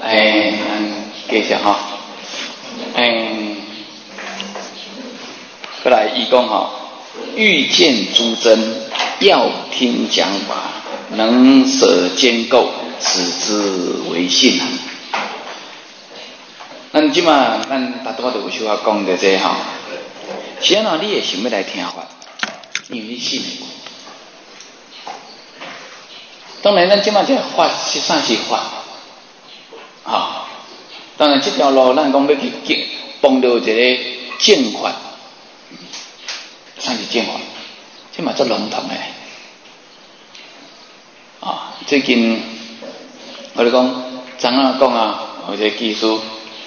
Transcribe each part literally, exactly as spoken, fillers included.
哎，嗯，继续哈，嗯，过来伊讲哈，欲见诸真，要听讲法，能舍兼构，此之为信。咱即马咱大多都有小可讲的这哈，是安怎你会想要来听法？因为你信。当然，咱即马这法实际上是法。啊，当然这条路咱讲要去去碰到一个正法，啥是正法？这嘛足笼统的。啊，最近我哋讲，昨仔讲啊，有一个技术，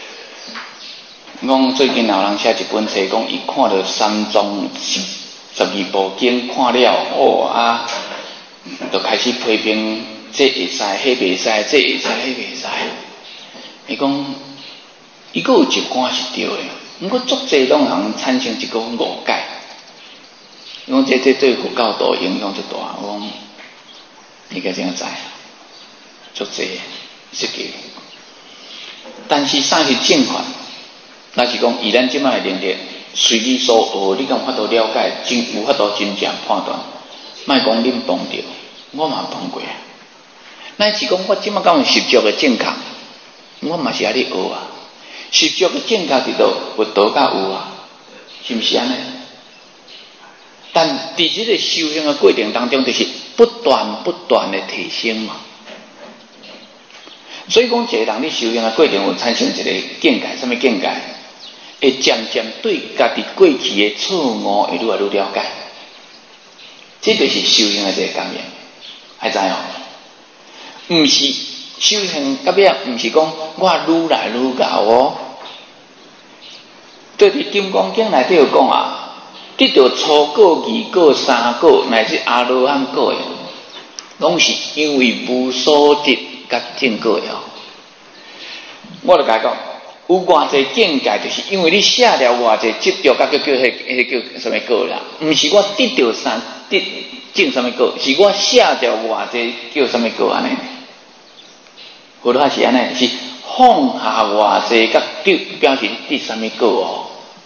讲最近有人写一本册，讲伊看到三宗十十二部经看了，哦啊，就开始批评这会使，迄袂使，这会使，迄袂使。伊讲，伊阁有一关是对的，毋过足济拢人产生一个误解。伊讲这这对佛教徒影响足大。我讲，你该怎样知？足济是个，但是啥是正法？那是讲以咱即摆的能力，随你所学，你敢有法度了解，真有法度真正判断。莫讲恁碰着，我嘛碰过啊。乃是讲我即摆敢有实足的正确。我嘛是安尼学啊，实足的正确伫倒，佛道甲有啊，是毋是安尼？但伫即个修行的过程当中，就是不断不断的提升嘛。所以讲，一个人咧修行的过程有产生一个境界，什么境界？会渐渐对家己过去的错误会愈来愈了解。这就是修行的一个感应，还知哦？毋是。修行到尾毋是讲我愈来愈高哦，对伫金刚经内底有讲啊，得到初果、二果、三果乃至阿罗汉果的，拢是因为无所得甲正果的。我就甲伊讲，有偌济境界，就是因为你写了偌济执着，甲叫叫迄迄叫什么果啦？毋是我得到三得证什么果，是我写了偌济叫什么果安尼。佛法是安尼，是放下偌济，甲对表示第三么个哦。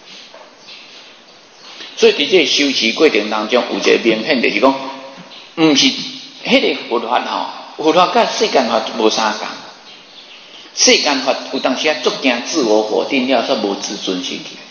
所以伫这个修持过程当中，有一个明显就是讲，毋是迄个佛法吼，佛法甲世间法无相共。世间法有当时啊，足惊自我否定了，煞无自尊心去。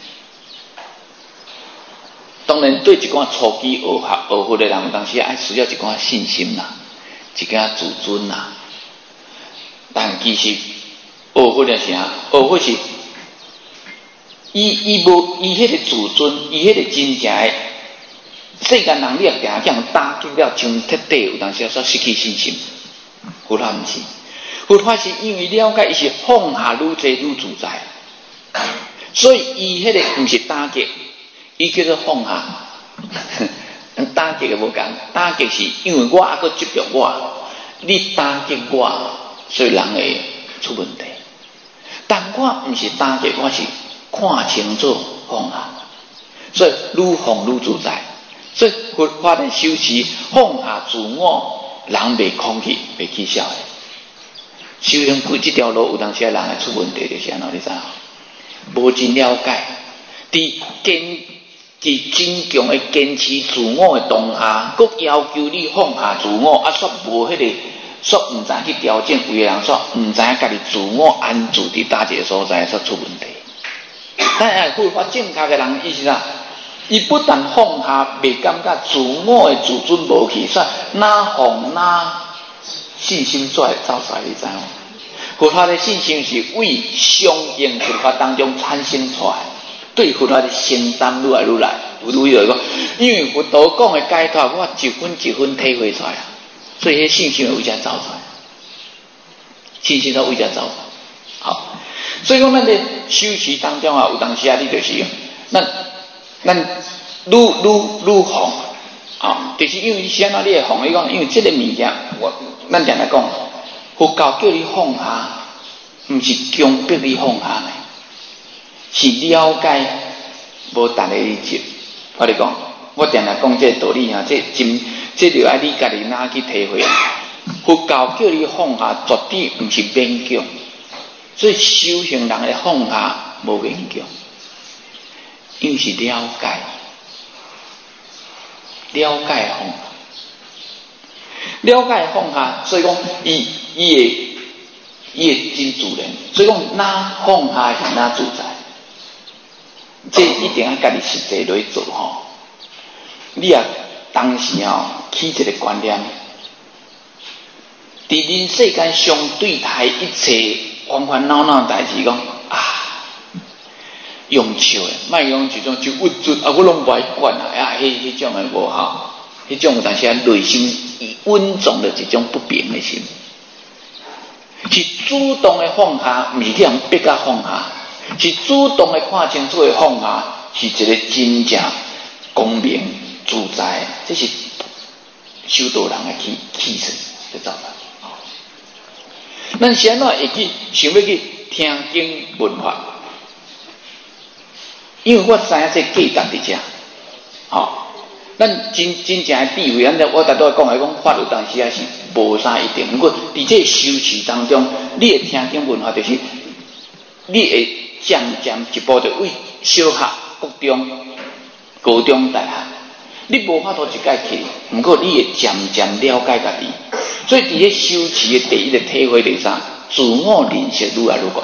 当然，对一寡初期学学学佛的人，有当时爱需要一寡信心啦，一寡自尊啦。但其实学佛的是啊，学佛是伊伊无伊迄个自尊，伊迄个真正的世间人，你也定这样打击了，像彻底有当时煞失去信心。佛法毋是，佛法是因为了解伊是放下愈济愈自在，所以伊迄个毋是打击，伊叫做放下。打击个无共，打击是因为我还阁执着我，你打击我。所以人会出问题，但我毋是打击，我是看清楚放下，所以愈放愈自在。所以佛法的修持，放下自我，人袂恐惧，袂起笑的。修行过这条路，有当时人会出问题，就是安怎你知影？无真了解，伫坚伫真强的坚持自我的当下，佮要求你放下自我，啊，煞无迄个。说毋知去调整，有个人说毋知家己自我安住伫大一个所在，煞出问题。但系佛法正确的人意思啦，伊不但放下，袂感觉自我的自尊无去，煞哪放哪信心出来走出来，你知影？佛法的信心是为相应佛法当中产生出来，对佛法的承担愈来愈来，有愈来讲，因为佛陀讲的解脱，我一分一分体会出来。所以，迄信心为遮走出来，信心都为遮走出来。好，所以讲，咱在修持当中啊，有当时啊，你就是，咱咱愈愈愈放啊，就是因为先啊，你会放，你讲，因为这个物件，我咱常来讲，佛教叫你放下，毋是强迫你放下呢，是了解，无逐个理解。我哋讲，我常来讲这个道理啊，这真。这就爱你家己哪去体会。佛教叫你放下，绝对毋是勉强， 所以修行人的放下无勉强，因为是了解，了解放下，了解放下，所以讲伊伊会伊会真自然。所以讲哪放下是哪自在，这一定要家己实际来做吼。你啊，当时吼起一个观念，伫人世间相对待一切烦烦恼恼代志，讲啊，用笑的，莫用一种就郁卒啊，我拢袂管啊，啊，迄迄种的无效，迄种有当时啊内心稳重的一种不平的心，是主动的放下，毋是去人逼甲放下，是主动的看清楚的放下，是一个真正公明自在，这是修道人的气气势，就走啦。咱是安怎会去想要去听经闻法？因为我知影这价值伫遮，吼，咱真真正的智慧，咱我逐拄讲来讲法律当时也是无啥一定，不过伫这修持当中，你会听经闻法，就是你会渐渐一步就为小学、国中、高中、大学，你无法度一概去，不过你会渐渐了解家己。所以伫咧修持的第一个体会是啥？自我认识愈来愈悬。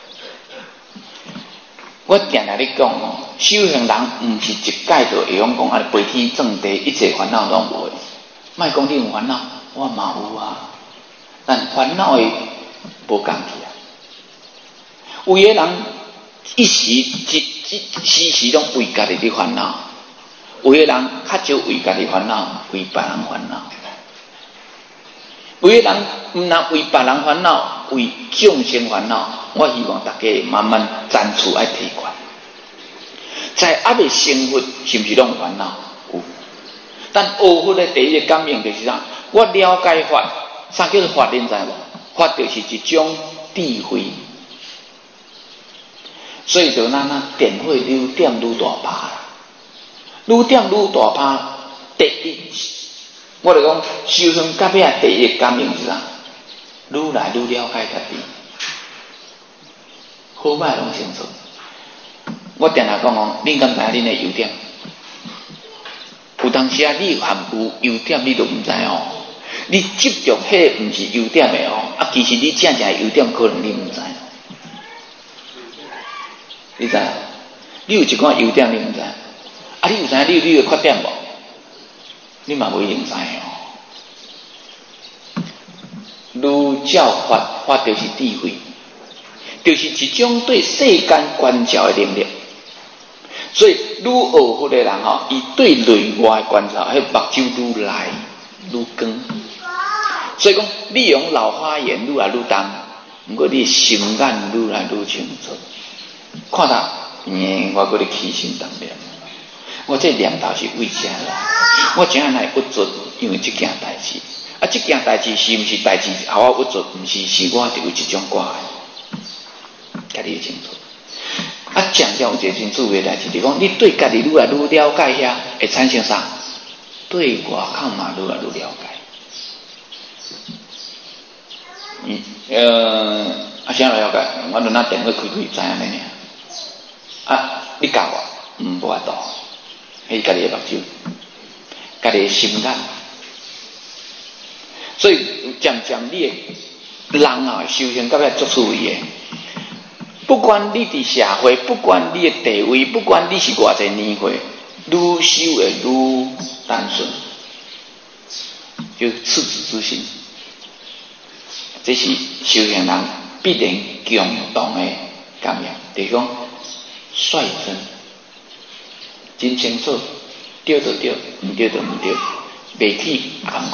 我定定咧讲哦，修行人毋是一概就会用讲啊，飞天正地，一切烦恼拢无的。莫讲你有烦恼，我嘛有啊。但烦恼的无共去啊。有的人一时一一时时拢为家己的烦恼，有的人较少为家己烦恼，为别人烦恼。有的人毋但为别人烦恼，为众生烦恼。我希望大家慢慢暂处爱提悬。在还未成佛，是毋是拢烦恼？有。但学佛的第一个感应就是啥？我了解法，啥叫做法？恁知无？法就是一种智慧。所以就咱咱电火愈点愈大拍啦，愈点愈大拍。第一。我就讲修行到尾第一个感应是啥？愈来愈了解家己，好歹拢清楚。我定定讲讲，恁敢知影恁的优点？有当时啊，你含有优点，你都毋知哦。你执着迄毋是优点的哦，啊，其实你正正的优点，可能你毋知。你知？你有一寡优点，你毋知？啊，你有知影你有你的缺点无？你嘛无一定知哦。儒教法，法就是智慧，就是一种对世间观照的能力。所以，愈学佛的人吼，伊对内外观照，迄目睭愈来愈光。所以讲，你用老花眼愈来愈重，不过你心眼愈来愈清楚。看到，嗯，我搁咧起心动念。我这念头是为啥啦？我怎样来郁卒？因为这件代志，啊，这件代志是毋是代志？互我郁卒，毋是，是我就有一种挂的，家己清楚。啊，强调有一个真趣味的代志，就是讲你对家己愈来愈了解遐，会产生啥？对外口嘛愈来愈了解。嗯，呃，啊，啥来了解？我就拿电话开开，知影咩尔？啊，你教我，嗯，无法度。迄家己的目睭，家己的心眼，所以渐渐你的人啊，修行到尾足趣味的。不管你伫社会，不管你的地位，不管你是偌济年岁，愈修会愈单纯，就赤子之心。这是修行人必然共同的感应，就是讲率真。真清楚，对就对，毋对就毋对，袂去暗读。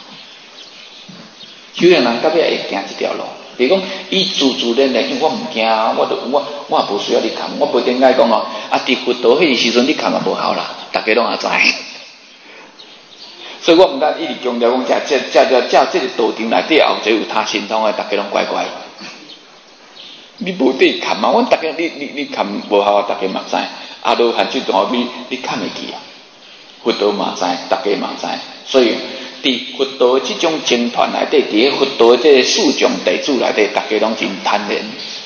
修行人到尾会行一条路，就是讲，伊自自然然，因为我毋惊，我就我我也无需要你看，我不应该讲哦，啊，伫佛道迄个时阵你看也无效啦，大家拢也知。所以我毋敢一直强调讲，这这这这这个道场内底后座有他心通的，大家拢乖乖。你无得看嘛？阮大家你你你看无效，大家嘛知。啊，罗汉这段你你看会起啊？佛道嘛知，大家嘛知，所以伫佛道这种经团内底，伫佛道这个四众弟子内底，大家拢真坦然，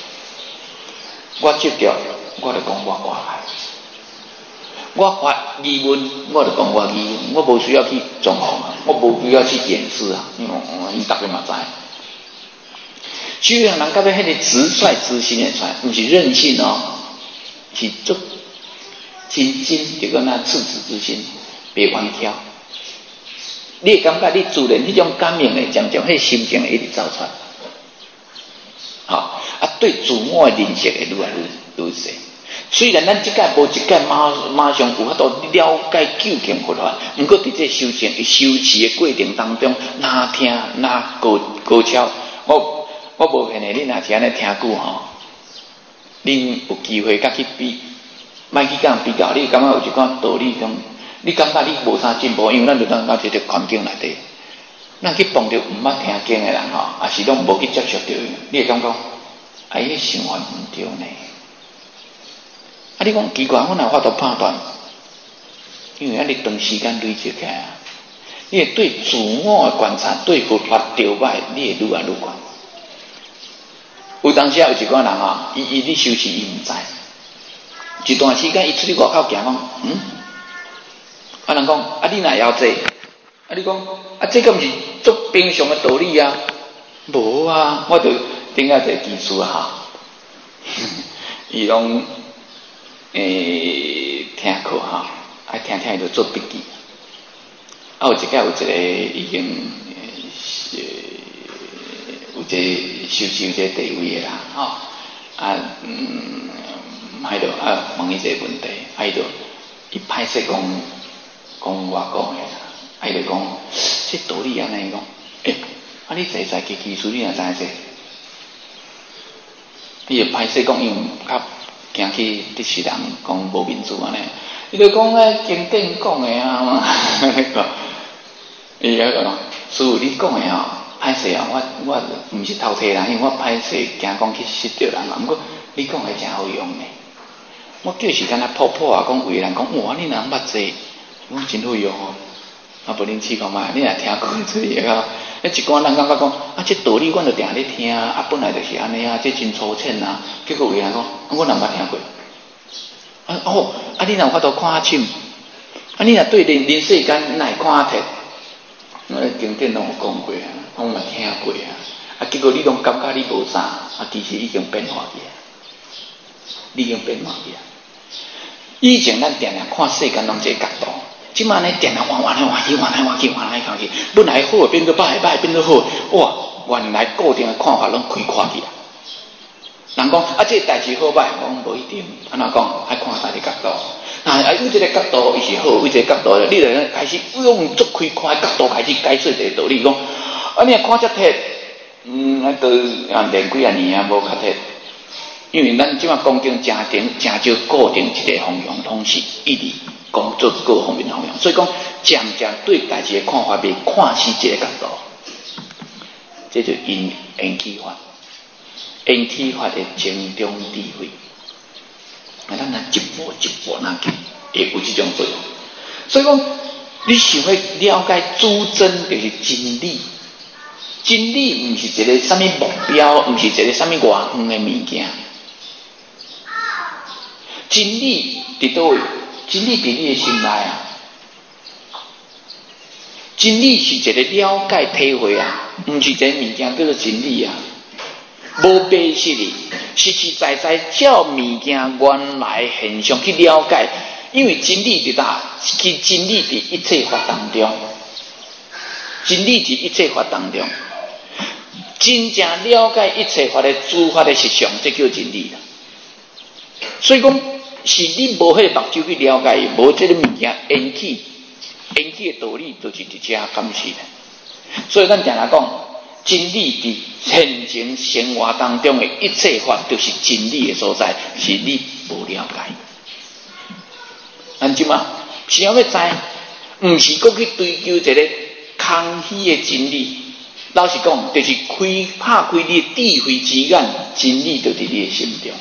我执着，我就讲我外来。我发疑问，我就讲我疑问，我无需要去装潢啊，我无需要去掩饰啊，因为你大家嘛知。所以人到尾迄个直率之心的出来，不是任性哦，是足真真就讲那赤子之心，别弯挑。你会感觉你自然迄种感应的，渐渐迄心情会一直走出来。好啊，对自我的认识会愈来愈愈细。虽然咱即届无一届马马上有法度了解究竟佛法，毋过伫这修行修持的过程当中，哪听哪高高超，我我无骗你，你若是安尼听久吼，恁有机会甲去比，莫去甲比较，你感觉有一寡道理中，你感觉你无啥进步，因为咱就当到一个环境内底，咱去碰到毋捌听经的人吼，也是拢无去接触到，你会感觉，哎，迄想法毋对呢。啊！你讲奇怪，我哪法度判断？因为啊，你长时间累积起来啊，你会对自我的观察、对佛法着歹，你会愈来愈悬。有当时啊，有一寡人啊，伊伊咧修持，伊毋知，一段时间伊出去外口行讲，嗯，啊人讲，啊你哪晓这？啊你讲，啊这个毋是足平常的道理啊？无啊，我就顶下一个技术啊，伊拢。诶，听课哈，啊听听伊就做笔记。啊，有一个有一个已经呃有一个修持有一个地位的啦，吼、哦、啊嗯，迄度啊问伊一个问题，啊伊就伊歹势讲讲我讲的啦，啊伊就讲这道理安尼讲，诶、欸，啊你在在记技术你也知影这，伊就歹势讲因较。行去得世人讲无民主安尼，伊就讲咧经典讲的啊，伊遐个师父你讲的吼，歹势啊，我我毋是偷摕人，因为我歹势惊讲去失着人啊。毋过你讲的真好用呢，我就是敢若破破啊，讲为人讲哇，你人捌济，我真好用哦。啊，无恁试看觅，你若听过出去个，那一寡人感觉讲啊，这道理阮就定咧听啊，本来就是安尼啊，这真粗浅啊。结果有人讲，我人捌听过。啊哦，啊你若有法度看清，啊你若对人人世间哪会看透？我经典拢有讲过啊，我嘛听过啊。啊结果你拢感觉你无啥，啊其实已经变化去啊，已经变化去啊。以前咱定定看世间拢这个角度。即摆呢，定定换换来换去，换来换去，换来换去，本来好变做歹，歹变做好，哇！原来固定的看法拢开垮去啊。人讲啊，这个代志好歹，我讲无一定。安怎讲？爱看大个角度。啊，啊，有一个角度伊是好，有一个角度，你就开始用足开阔的角度开始解说这个道理。讲啊，你看遮铁，嗯，啊，都啊练几啊年啊，无较铁。因为咱即摆讲经真定真少固定一个方向，拢是一直。讲做各方面的方向，所以讲渐渐对代志的看法被看死这个角度，这就因缘起法，缘起法的精中智慧，啊，咱若一步一步那去，会有这种作用。所以讲，你想要了解主真，就是真理。真理毋是一个什么目标，毋是一个什么外远的物件。真理伫倒位？真理伫你的心内啊！真理是一个了解体会啊，毋是一个物件叫做真理啊。无白实的，实实在在照物件原来现象去了解，因为真理伫哪？其真理伫一切法当中，真理伫一切法当中，真正了解一切法的诸法的实相，这叫真理啊。所以讲。是你无迄个目睭去了解，无这个物件缘起，缘起的道理就是伫遮感受的。所以咱常来讲，真理伫现前生活当中的一切法，就是真理的所在，是你无了解。咱即嘛，是要要知，毋是搁去追求一个空虚的真理。老实讲，就是开拍开你的智慧之眼，真理就伫你的心中。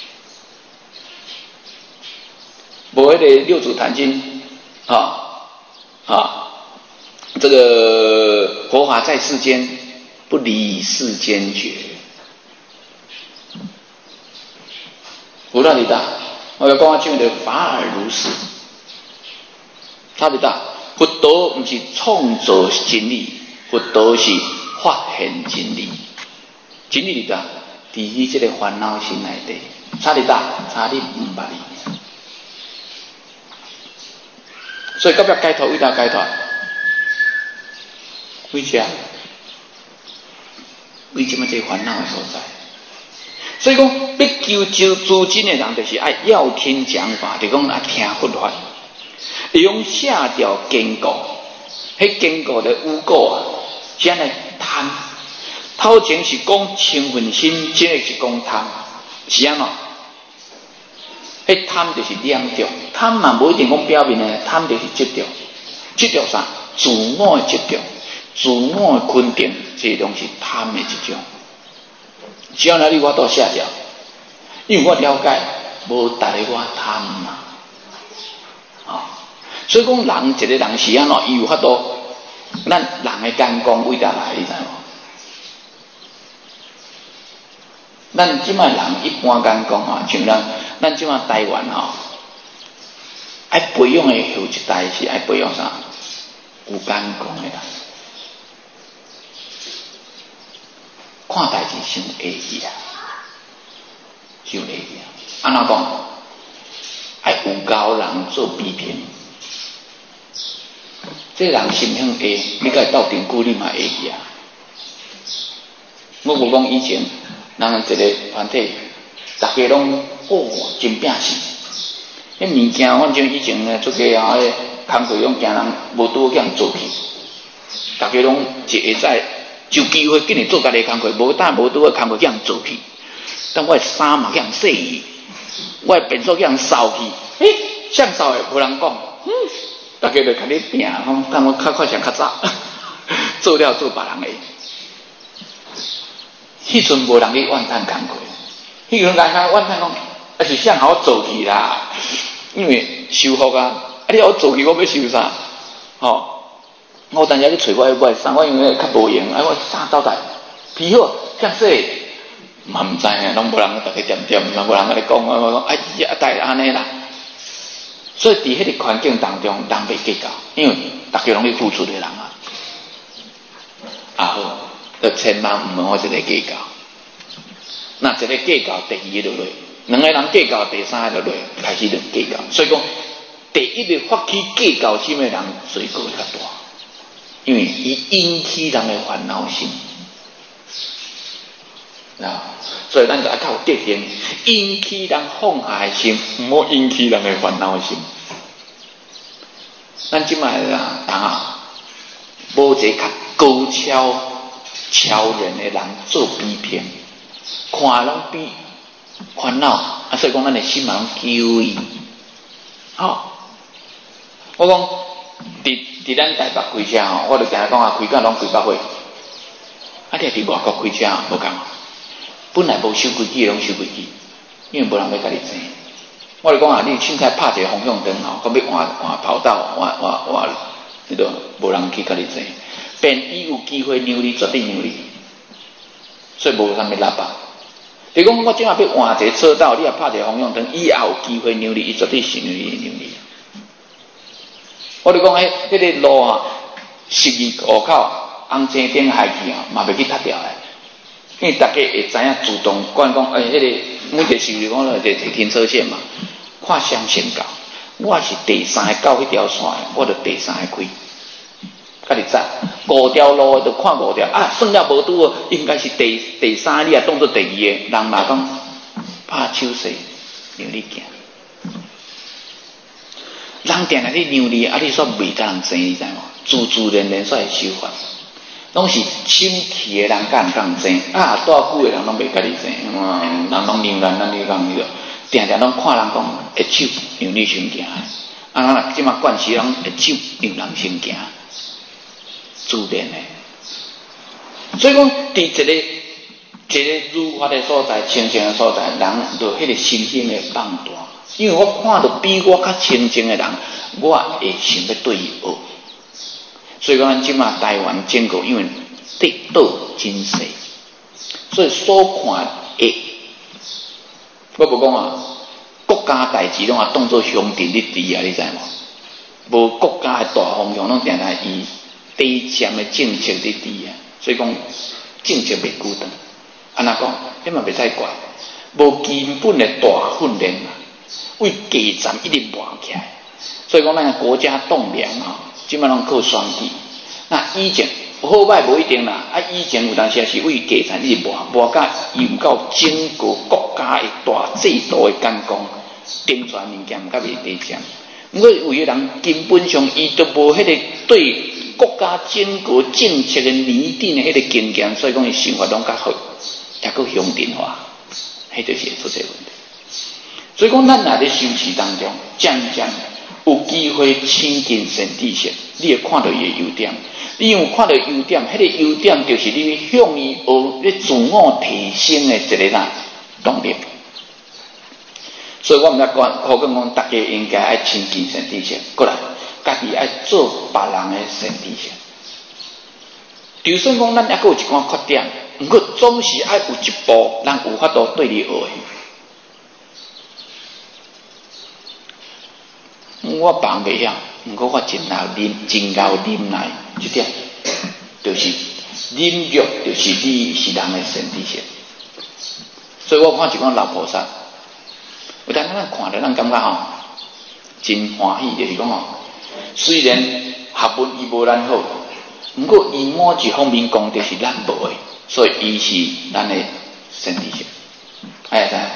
无迄个六祖坛经，啊啊，这个佛法在世间，不离世间觉。 有道理大。我要讲啊，像的法尔如是，差别大。佛陀不是创造真理，佛陀是发现真理。真理的，伫于这个烦恼心内底，差别大，差你五百里。所以到尾解脱，为哪解脱？为啥？为什么这烦恼的所在？所以讲，要求求诸真的人，就是爱要听讲法，就讲爱听佛法，会用下调坚固，迄坚固的污垢啊，是安尼贪。头前是讲清净心，即个是讲贪，是安怎？迄贪就是两着，贪嘛无一定讲表面的，贪就是执着，执着啥？自我的执着，自我的肯定，这种是贪的一种。只要哪里我都下掉，因为我了解，无逐个我贪嘛，啊、哦，所以讲人一个人是安怎，伊有法度，咱人的眼光为哪来，你知无？咱即卖人一般眼光啊，像咱咱即卖台湾吼，爱培养的后一代是爱培养啥？有眼光的人。看代志伤会记啊，伤会记啊。安怎讲？爱有教人做批评，这人心向会，你甲伊斗阵久，你嘛会记啊。我无讲以前，人一个团体，大家拢哦真拼死。迄物件，反正以前呢，出家啊，迄工课拢惊人无拄好叫人做去，大家拢一下载。就机会今日做家己工课，无但无拄个工课叫人做去，但我的衫嘛叫人洗去，我的便所叫人扫去，诶，向扫的无人讲，嗯，大家就甲你拼，我看我较快上较早，做了做别人的。迄阵无人去怨叹工课，迄阵人家怨叹讲，啊是向好做去啦，因为修福啊，啊你要我做去，我要修啥？吼、哦。我等下去找我迄买衫，我因为较无用，啊我衫斗大皮好，像说嘛毋知呢，拢无人逐个点点，嘛无人甲你讲，我讲哎呀，大安尼啦。所以伫迄个环境当中，人袂计较，因为大家拢去付出的人啊。啊好，就千万毋能我一个计较。那一个计较，第二个就落，两个人计较，第三个就落，开始就计较。所以讲，第一个发起计较心的人，罪过会较大。因为伊引起人的烦恼心，啊，所以咱就要靠决定，引起人放下的心，唔好引起人的烦恼心。咱即卖啊，人啊，无一个较高超、超人的人做比拼，看拢比烦恼，啊，所以讲咱的心嘛拢救伊。好、哦，我讲。伫伫咱台北开车吼，我就听讲啊，开价拢几百岁。啊，你伫外国开车无共，本来无守规矩，拢守规矩，因为无人要甲你争。我就讲啊，你凊彩拍一个方向灯吼，讲要换换跑道，换换换，迄个无人去甲你争。便伊有机会让你，绝对让你，所以无啥物喇叭。就讲我即下要换一个车道，你也拍一个方向灯，伊也有机会让你，伊绝对是让你让你。我就讲迄迄个路啊，十二路口红青灯海去啊，嘛袂去踢掉诶。因为大家会知影自动管讲，诶、欸，迄、那个每个是讲了一个停车线嘛，看双线道，我是第三个到迄条线诶，我就第三个开。甲你知，五条路就看五条啊，算了无拄哦，应该是第第三，你啊当做第二个，人嘛讲拍手势让你行。人定来你让你，啊！你煞袂甲人争，你知无？自自然然煞会守法，拢是心气的人甲人讲争啊！多久的人拢袂甲你争，嗯，人拢让咱，咱你讲你个，定定拢看人讲会手让你先行，啊！即马惯势拢会手让人先行，自然的。所以讲，伫一个一个如法的所在、清净的所在，人就迄个心性会放大。因为我看到比我较清净的人，我会想要对伊学。所以讲，咱即马台湾整个因为得道真细，所以所看的，我无讲啊， 国家代志拢啊当作兄弟咧治啊，你知无？无国家的大方向拢定定以低贱的政策咧治啊，所以讲政策袂久长。安那讲，你嘛袂使怪，无基本的大训练啊，为基层一直磨起来。所以讲，咱国家栋梁啊，基本上靠选举。那以前好歹无一定啦，啊以前有当时是为基层一直磨，磨甲有够整个国家的大制度的监工，顶全物件甲袂低贱。不过有个人根本上伊都无迄个对国家整个政策的拟定的迄个经验，所以讲伊生活拢较好，也佫乡镇化，迄就是会出这个问题。所以讲，咱若咧修持当中，渐渐有机会亲近神地性，你会看到伊的优点。你有看到优点，迄、那个优点就是你向伊学咧自我提升的一个啦动力。所以我毋才讲，好讲讲，大家应该爱亲近神地性，过来，家己爱做别人的神地性。就算讲咱抑佫有一寡缺点，毋过总是爱有一步，咱有法度对你学的。我放袂晓，毋过我真够忍，真够忍耐，即点就是忍辱，就是你是人的神地性。所以我看一款老菩萨，有当咱看着，咱感觉吼真欢喜，就是讲吼，虽然学问伊无咱好，毋过伊某一方面功德是咱无的，所以伊是咱的神地性。哎呀，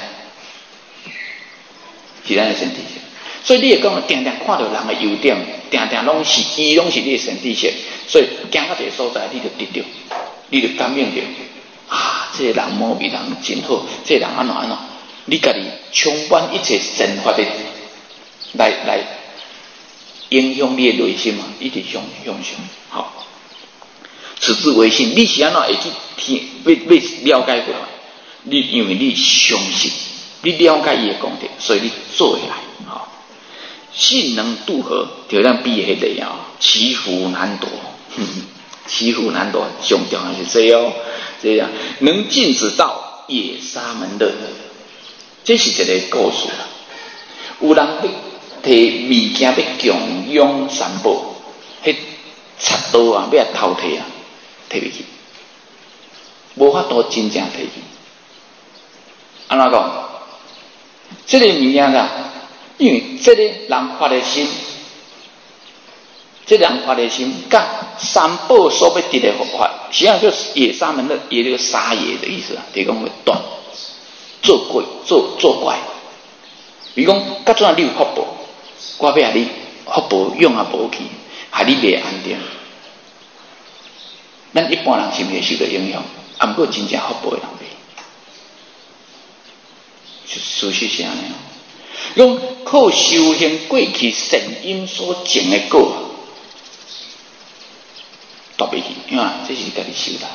是咱的神地性。所以你会讲，定定看到人的优点，定定拢是伊拢是你的神地性，所以行到一个所在，你就得到，你就感应到啊，这个人某比人真好，这个人安怎安怎，你家己充满一切神法的来来影响你的内心嘛，一直向向上，好，此之为信。你是安怎会去听？要要了解过来？你因为你相信，你了解伊的功德，所以你做下来，好。信能渡河，就咱比迄个啊，骑虎难夺，骑虎难夺，上重要是这哦，这样能尽此道，也沙门乐，这是一个故事啦。有人要摕物件要供养三宝，迄插刀啊，要偷摕啊，摕袂去，无法度真正摕去。安怎讲？这个物件啊。因为这个人发的心，这个人发的心，甲三宝所要得的法，实际上就是野沙门的，也就是杀野的意思啊，就是讲会断做鬼做做怪。比如讲，甲怎啊你有福报，我要害你福报用啊无去，害你袂安定。咱一般人是袂受到影响，啊，不过真正福报的人袂，事实是安尼。用靠修行过去善因所种的果，夺袂去，因为这是家己修来。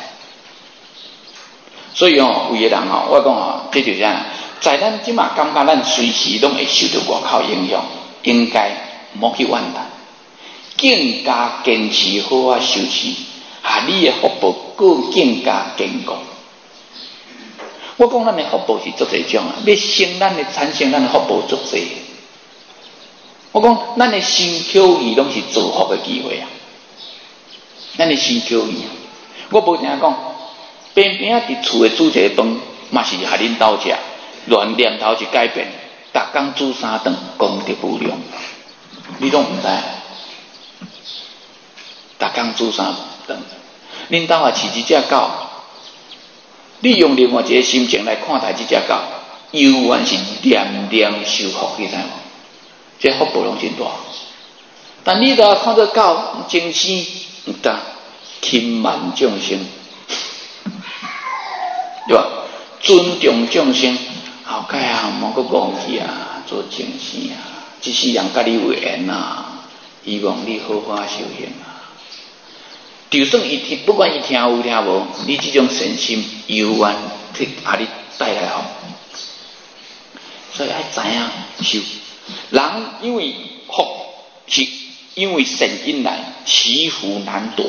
所以哦，有个人哦，我讲哦，这就是啥？在咱即马感觉咱随时拢会受到外口影响，应该莫去怨叹，更加坚持好啊修持，啊，你的福报更更加坚固。我讲咱的福报是足侪种啊，要生咱的产生咱的福报足侪。我讲咱的身口意拢是造福的机会啊，咱的身口意。我无听讲，偏偏啊伫厝的煮一个饭，嘛是害恁斗食，乱念头就改变，逐工煮三顿，功德无量。你拢毋知，逐工煮三顿，恁兜也饲一只狗。你用另外一个心情来看待这只狗，永远是念念受福，你知无？这福报拢真大。但你若看到狗精生，唔得，轻慢众生，对吧？尊重众生，后盖啊，莫个忘记啊，做精生啊，这世人甲你有缘啊，希望你好好修行啊。就算伊听，不管伊听有听无，你这种诚心永远去把你带来好，所以爱知影修。人因为福是因为善因来，骑虎难夺。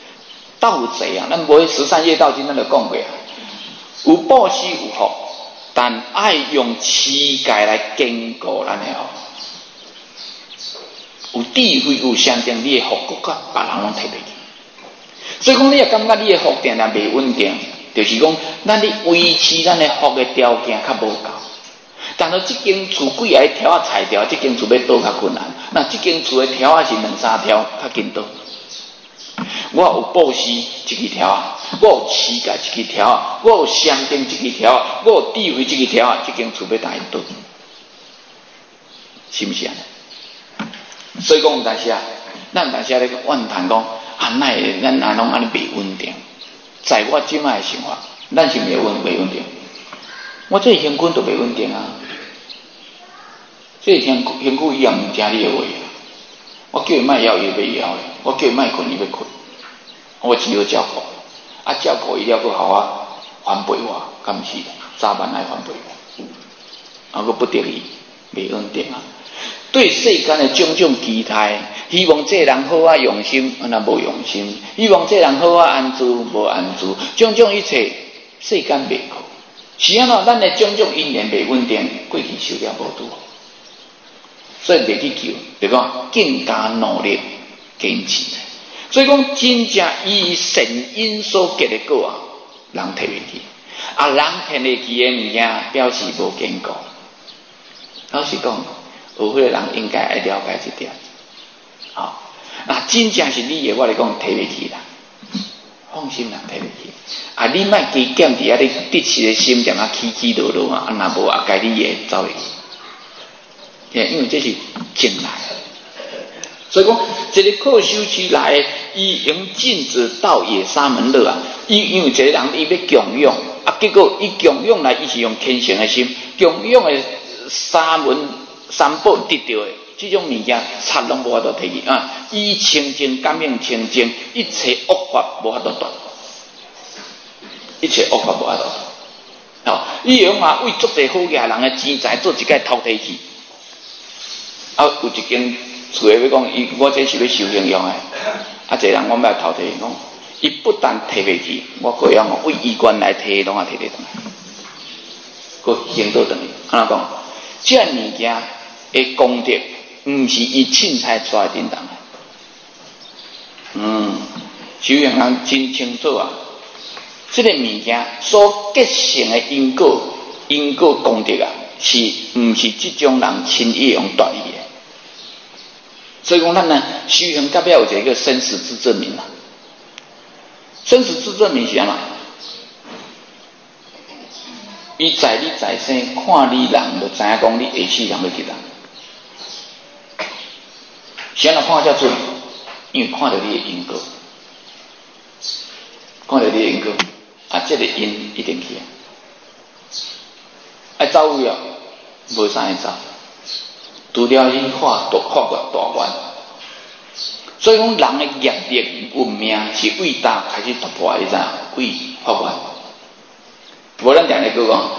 盗贼啊，咱无十善业道经咱就讲过啊，有布施有福， 但爱用世界来坚固咱的哦。有智慧有相定，你的福国甲别人拢摕袂起。所以讲，你也感觉你的福定也袂稳定，就是讲，咱咧维持咱的福的条件较无够。但是这间厝几个条啊裁掉，这间厝要倒较困难。那这间厝的条啊是两三条，较紧倒。我有布施一支条啊，我有世界一支条啊，我有相定一支条啊，我有智慧一支条啊，这间厝要打因倒，是不是啊？所以讲，但是啊，咱但是啊咧怨叹讲，啊，奈会咱啊拢安尼袂稳定。在我即摆的想法，咱是袂稳袂稳定。我这身躯都袂稳定啊！这身身躯一样唔听你的话，我叫伊卖枵伊要枵的，我叫伊卖困伊要困，我只好照顾，啊照顾伊了，佮互我反背我，敢毋是？早晚来反背我，啊，佮不得已袂稳定啊！对世间的种种期待，希望这人好啊用心，啊那无用心；希望这人好啊安住，无安住，种种一切世间袂靠。是安怎？咱的种种因缘袂稳定，过去受了无拄，所以袂去求，就讲更加努力坚持。所以讲，真正以善因所结的果啊，人摕袂起，啊，人摕得起的物件，表示无坚固。老实讲，有许个人应该爱了解这点。好、哦，那真正是你的，我来讲摕袂起啦。放心啦，摕袂起。啊，你莫加减伫遐，你得失的心点啊起起落落啊，啊若无啊，该你也走袂去。因为这是进来，所以讲，这个靠修持来的，伊用禁止道也沙门乐啊。伊因为这个人伊要供养啊，结果伊供养来，伊是用虔诚的心供养的沙门三宝得到的。这种物件，贼拢无法度摕去啊！以清净感应清净，一切恶法无法度断，一切恶法无法度断。哦，伊用啊为足侪好嘢人的钱财做一个偷摕去，啊有一间厝的要讲，伊我这是要修行用的，啊，一人我要偷摕，讲伊不但摕袂起，我个样为医官来摕，拢啊摕得转来，个行倒转去，安怎讲？这物件的功德。毋是伊凊彩出来叮当的，嗯，修行人真清楚啊！这个物件所结成的因果、因果功德啊，是毋是这种人轻易用断去的？所以讲，咱呢修行到尾有一个生死之证明啊。生死之证明是安怎？伊在你在生看你人，就知影讲你下世人要去人。是安怎看才准？因为看到你的因果，看到你的因果，啊，这个因一定去啊！爱走位啊，无啥会走，除了你化大化过大愿。所以讲，人的业力运命是为大开始突破，你知影？为发愿。无咱常咧讲，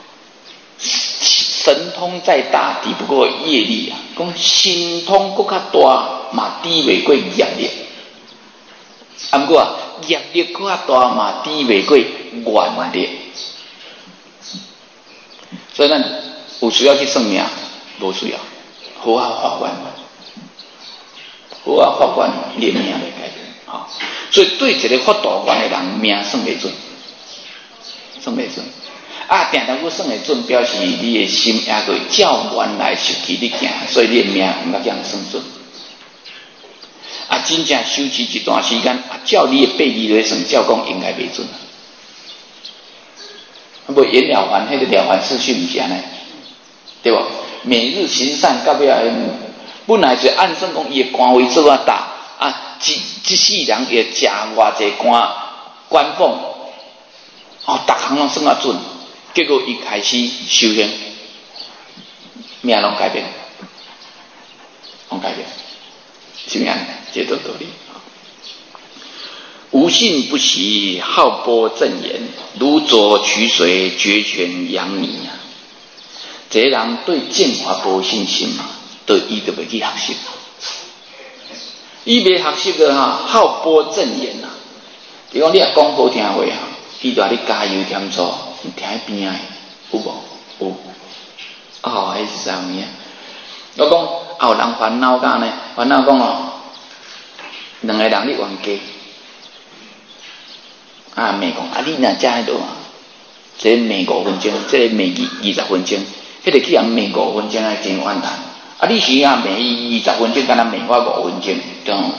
神通再大，抵不过业力啊！讲神通搁较大，嘛抵袂过业力。啊，不过啊，业力搁较大，嘛抵袂过愿力。所以咱有需要去算命，无需要，好好发愿，好好发愿，你的命会改变啊！所以对一个发大愿的人，命算袂准，算袂准。啊，定定佫算会准，表示你的心也个照原来习气你行，所以你的命毋甲这样算准。啊，真正修持一段时间，啊，照你的八字来算，照讲应该袂准。无演了凡，迄个了凡四训毋是安尼，对无？每日行善，到尾啊，本来是按算讲伊的官位做啊大，啊，一一世人会食偌济官官俸，哦，逐项拢算啊准。结果一开始修行，命拢改变，拢改变，是咩？这都道理。无信不习，好播正言，如浊取水，绝泉扬泥啊！这人对正法无信心嘛，就伊就袂去学习。伊袂学习个哈，好播正言啊！比如讲你若讲好听话啊，伊就话你加油添醋。听边啊，有无？ 有，哦，迄是啥物啊？我讲啊，有人烦恼干呢？烦恼讲哦，两个人咧冤家，啊，骂讲啊，你若遮迄落啊，这骂五分钟，这骂二二十分钟，迄个去人骂五分钟啊，真冤谈。啊，你是啊骂伊二十分钟，敢若骂我五分钟，对吼？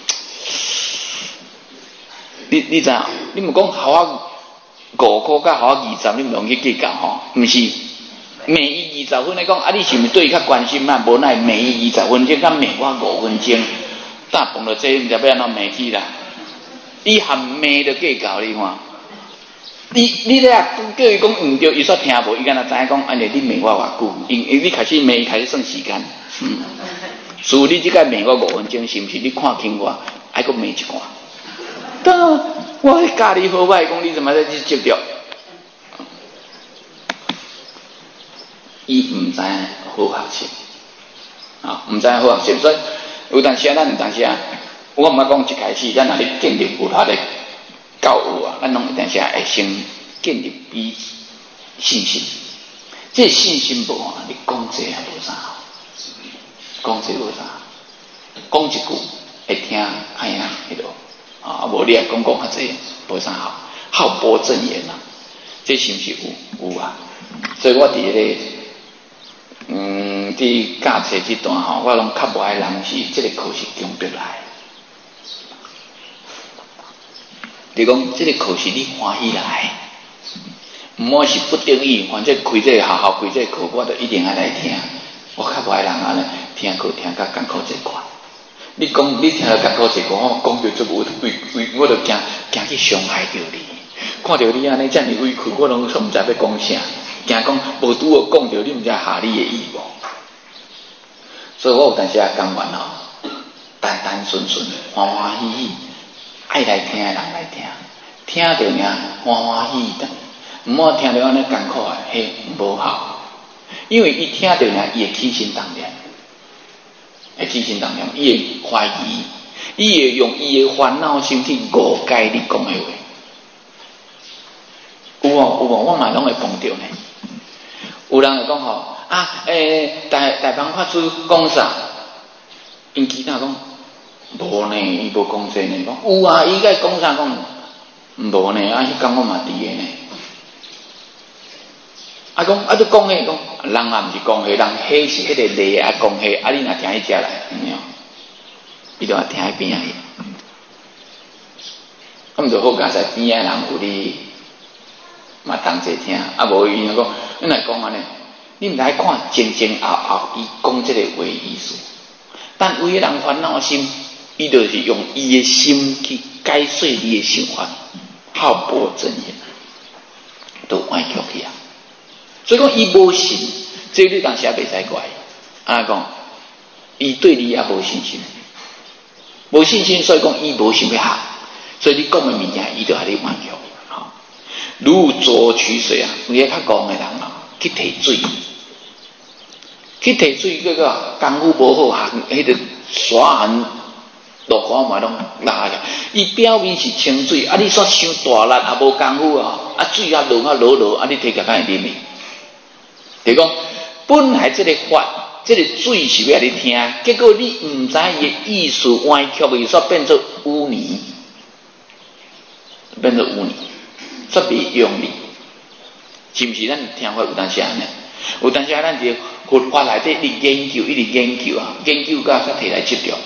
你你知影？你毋讲互我五箍，甲互我二十，你毋通去计较吼？毋是。骂伊二十分来讲，啊，你是毋是对伊较关心啊？无奈骂伊二十分钟，甲骂我五分钟，但碰到这毋知要安怎骂起啦？伊含骂就计较你看，你你咧叫伊讲毋对，伊煞听无，伊敢若知影讲，安尼你骂我偌久，因因你开始骂，伊开始算时间，嗯，所以你即个骂我五分钟，是毋是？你看轻我，还佫骂一寡？当我教你好歹，讲你怎么在去接着？伊毋知影好学习，啊，毋知影好学习，所以有当时啊，咱有当时啊，我毋捌讲一开始，咱若咧建立有他的教育啊，咱拢有当时啊会先建立彼信心。这信心无啊，你讲这也无啥好，讲这无啥，讲一句会听哎呀迄落啊，无你也讲讲较济，无啥好，好博正言啊，这是毋是有有啊？所以我伫迄个。嗯，伫教册这段吼，我拢较无爱人是这个课是强迫来。你讲这个课是你欢喜来，毋好是不得已。反正开这个学校开这个课，我就一定爱来听。我较无爱人安尼听课听甲艰苦这款。你讲你听到艰苦这款，我讲到做无为为，我就惊惊去伤害着你。看到你安尼遮尔委屈，我拢毋知要讲啥。惊讲无拄好讲着，你毋知下你的意无？所以我有当时啊讲完吼，单单纯纯、欢欢喜喜，爱来听的人来听，听着尔欢欢喜喜的，毋好听着安尼艰苦啊，嘿无好。因为伊听着尔，伊会起心动念，会起心动念，伊会怀疑，伊会用伊的烦恼心去误解你讲的话。有哦有哦，我嘛拢会碰到呢。有人会讲吼啊，诶，大大方法师讲啥？因其他讲无呢，伊无讲这呢。讲有啊，伊该讲啥讲？无呢，啊，迄讲我嘛伫个呢。啊讲啊，你讲迄讲，人也毋是讲迄，人迄是迄个例啊讲迄，啊你若听伊遮来，有没有？伊就要听迄边仔个。啊，毋就好佳哉边仔人有你。嘛同齐听，啊无伊讲，你来讲安尼，你毋来看前前后后伊讲即个话意思。但有个人烦恼心，伊就是用伊的心去解碎你的想法，好博正言，都歪曲去啊。所以讲伊无信，这你当时也袂使怪。安尼讲，伊对你也无信心，无信心，所以讲伊无想要学，所以你讲的物件，伊就喺你歪曲。如浊取水啊，有个较戆的人啊，去提水，去提水，嗰个功夫无好，行迄个沙痕落雨嘛拢拉个。伊表面是清水，啊，你煞伤大力，也无功夫啊，啊，水啊落啊落落，啊，你摕甲敢会啉的？就讲本来这个法，这个水是要你听，结果你唔知伊的意思歪曲，伊煞变做污泥，变做污泥。煞袂用力，是毋是？咱听法有当时安尼，有当时咱就佛法内底一直研究，一直研究啊，研究到煞摕来执着，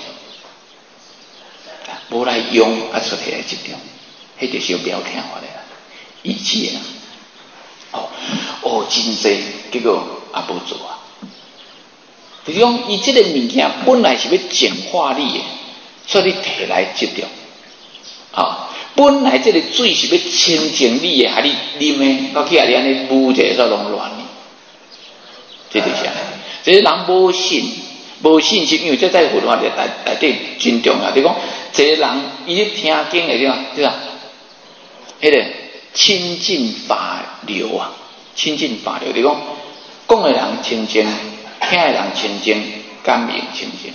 无来用啊，煞摕来执着，迄就是不要听法的啦，意志啊，哦哦，真济，结果也无做啊。就是讲，伊即个物件本来是要净化你的，所以你摕来执着，啊。本来这个水是要清净你的，还你啉的，到去啊你安尼污者煞弄乱呢，这就是安尼。这是人无信，无信心，因为这在佛法里内内底真重要。就讲，这个人伊咧听经的啥，对吧？迄个亲近法流啊，亲近法流，就讲讲的人清净，听的人清净，感应清净。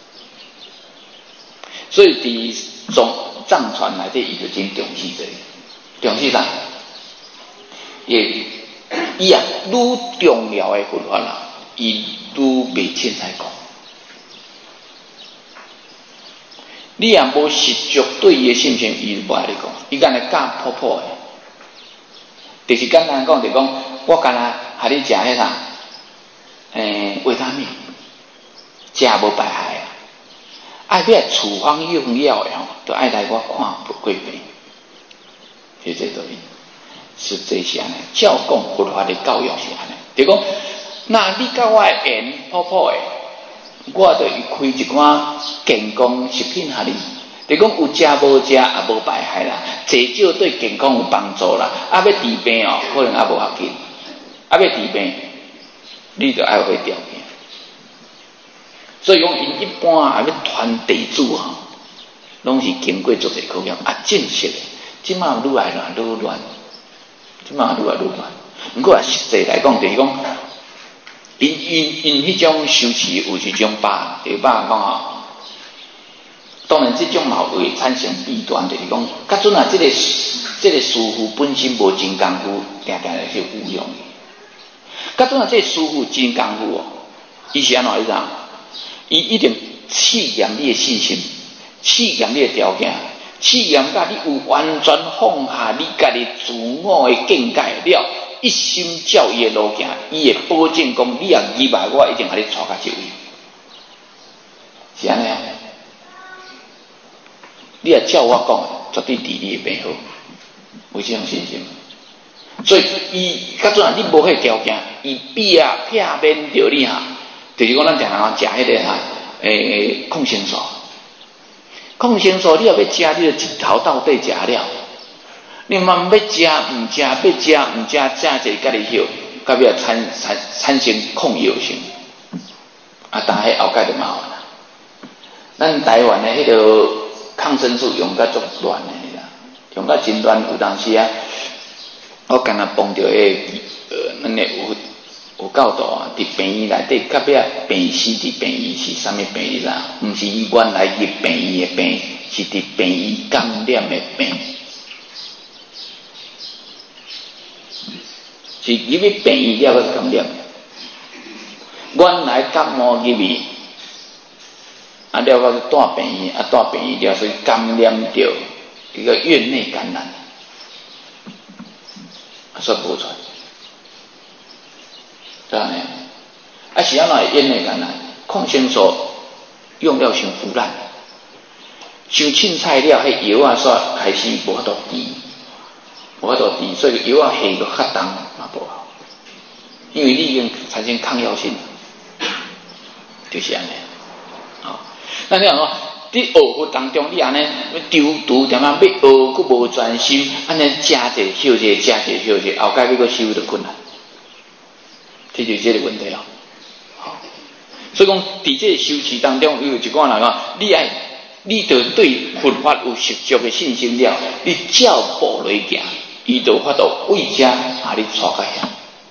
所以第种。藏传内底伊就真重视这个，重视啥？也伊啊愈重要的佛法啦，伊愈袂凊彩讲。你也无实足对伊的信心，伊无爱你讲，伊干来教破破的。就是简单讲，就讲我干来和你食迄啥，诶，维他命，食无败害啊。爱要处方用药的吼，就爱来我看不贵病，就这道理。是这些呢，教讲佛法的教育是安尼。就讲，那你甲我缘破破的。我就开一款健康食品给你，就讲有食无食也无败害啦，至少对健康有帮助啦。啊，要治病哦，可能也无要紧。啊，要治病，你就爱有迄条件。所以讲，因一般啊要传地主吼，拢是经过做些考验啊，正式的。即马愈来乱愈乱，即马愈来愈乱。不过啊，实际来讲，就是讲。因因因迄种修持有一种把，就是把讲吼，当然这种嘛会产生弊端，就是讲，较准啊，这个这个师傅本身无真功夫，定定来去有用。较准啊，这个师傅真功夫哦，伊是安怎意思啊？伊一定试验你的信心，试验你的条件，试验甲你有完全放下你家己自我的见解了。一心照伊的路行，伊会保证讲，你若依赖我，一定给你带到这位。是安尼啊？你若照我讲，绝对治你会变好，有这种信心。所以伊较准啊，你无迄条件，伊避啊避免着你哈，就是讲咱常常食迄个哈，诶，抗生素。抗生素你若要食，你就一头到底食了。你嘛要食唔食，要食唔食，食一个甲你休，到尾产产产生抗药性，啊，但系后盖就麻烦啦。咱台湾的迄个抗生素用甲足乱的啦，用甲真乱。有当时啊，我敢若碰到迄呃，咱的有有教导啊，伫病院内底，到尾病死伫病院是啥物病啦？毋是伊原来入病院的病，是伫病院感染的病。是因为病院了个感染，原来感冒入去，啊了个是带病院，啊带病院了所以感染着一个院内感染，说不出来，对啊呢？啊是安怎院内感染？抗生素用了伤腐烂，伤凊彩了，迄药啊煞开始无法度治。无法度治，所以药啊下个较重嘛不好，因为你已经产生抗药性，就是安尼。哦，那你讲说，你学佛当中，你安尼丢毒点啊？要学佫无专心，安尼食者休者，食者休者，后盖要佫修就困难，这就是这个问题咯。好、哦，所以讲，伫这个修持当中，有一寡人讲，你爱，你就对佛法有十足的信心了，你照步来行。伊就法度为遮把你带到遐，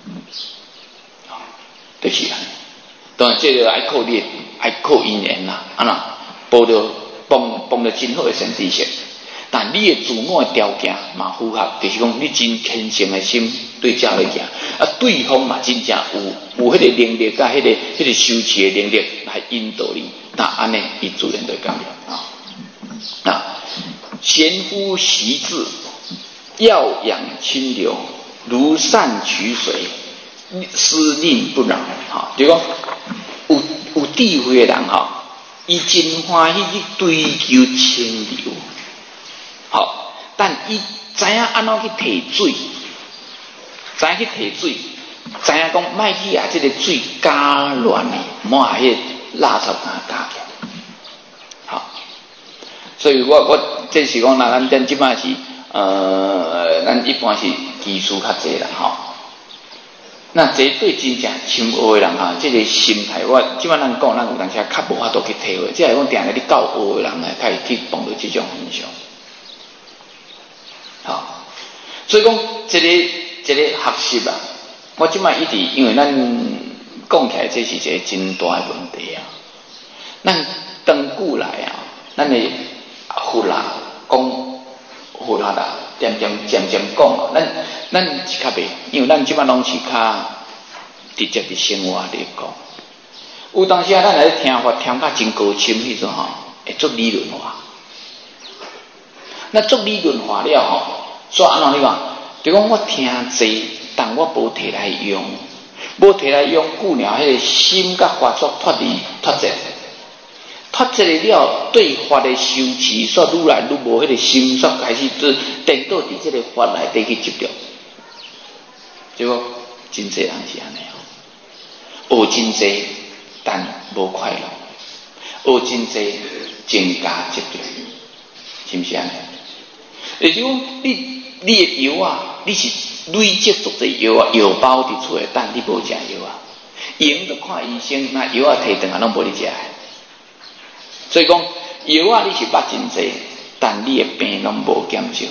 就是安尼。当然，这个爱靠你，爱靠因缘啦，安那报着帮帮着真好的善知识。但你的自我的条件嘛符合，就是讲你真虔诚的心对遮来行，啊，对方嘛真正有有迄个能力，甲迄个迄个修持的能力来引导你，那安尼伊自然就感染啊。啊，贤夫习志。要养清流，如善取水，思令不扰。哈，就讲有有智慧的人哈，伊真欢喜去追求清流。好，但伊知影安怎去提水，知影去提水，知影讲莫去啊，这个水加乱的，莫啊迄垃圾啊加起。好，所以我我这是讲，那咱咱即摆是。呃，咱一般是基础较济啦，吼。那这对真正深奥的人哈，这个心态，我即摆咱讲，咱有当时较无法度去体会。即系讲定下你教学的人呢，才会去碰到这种现象。好，所以讲这个这个学习啊，我即摆一直因为咱讲起来，这是一个真大的问题啊。咱长久来啊，咱的佛啦讲。佛法啦， 渐渐渐渐讲哦，咱咱是较袂，因为咱即摆拢是较直接伫生活里讲。有当时啊，咱来听法听甲真高深迄种吼，会做理论化。那做理论化了吼，所以安怎你讲？就讲我听济，但我无摕来用，无摕来用久了，迄个心甲法作脱离脱节，脱节了，对法的修持所愈来愈无迄个心所开始做颠倒伫即个法内底去执着，结果真济人是安尼哦，学真济。但无快乐，学真济增加执着，是毋是安尼？也就是讲，你你的药啊，你是累积足侪药啊，药包伫厝诶，但你无食药啊，用着看医生，那药啊摕转来拢无你食诶。所以讲，药啊你是捌真济，但你诶病拢无减少，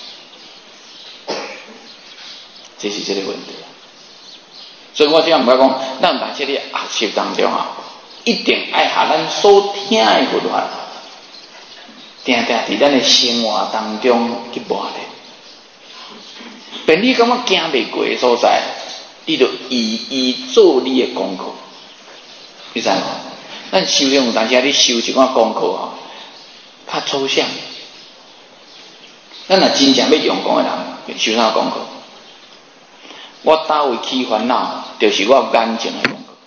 这是这个问题。所以我听毋该讲，咱在这个学习当中啊，一定爱学咱所听的佛法，定定伫咱的生活当中去磨练。便你感觉行袂过的所在，你就以以做你的功课。你知无？咱修行有当时啊，你修一寡功课吼，较抽象。咱若真正要用功的人，修啥功课？我倒位起烦恼，就是我眼睛的功课；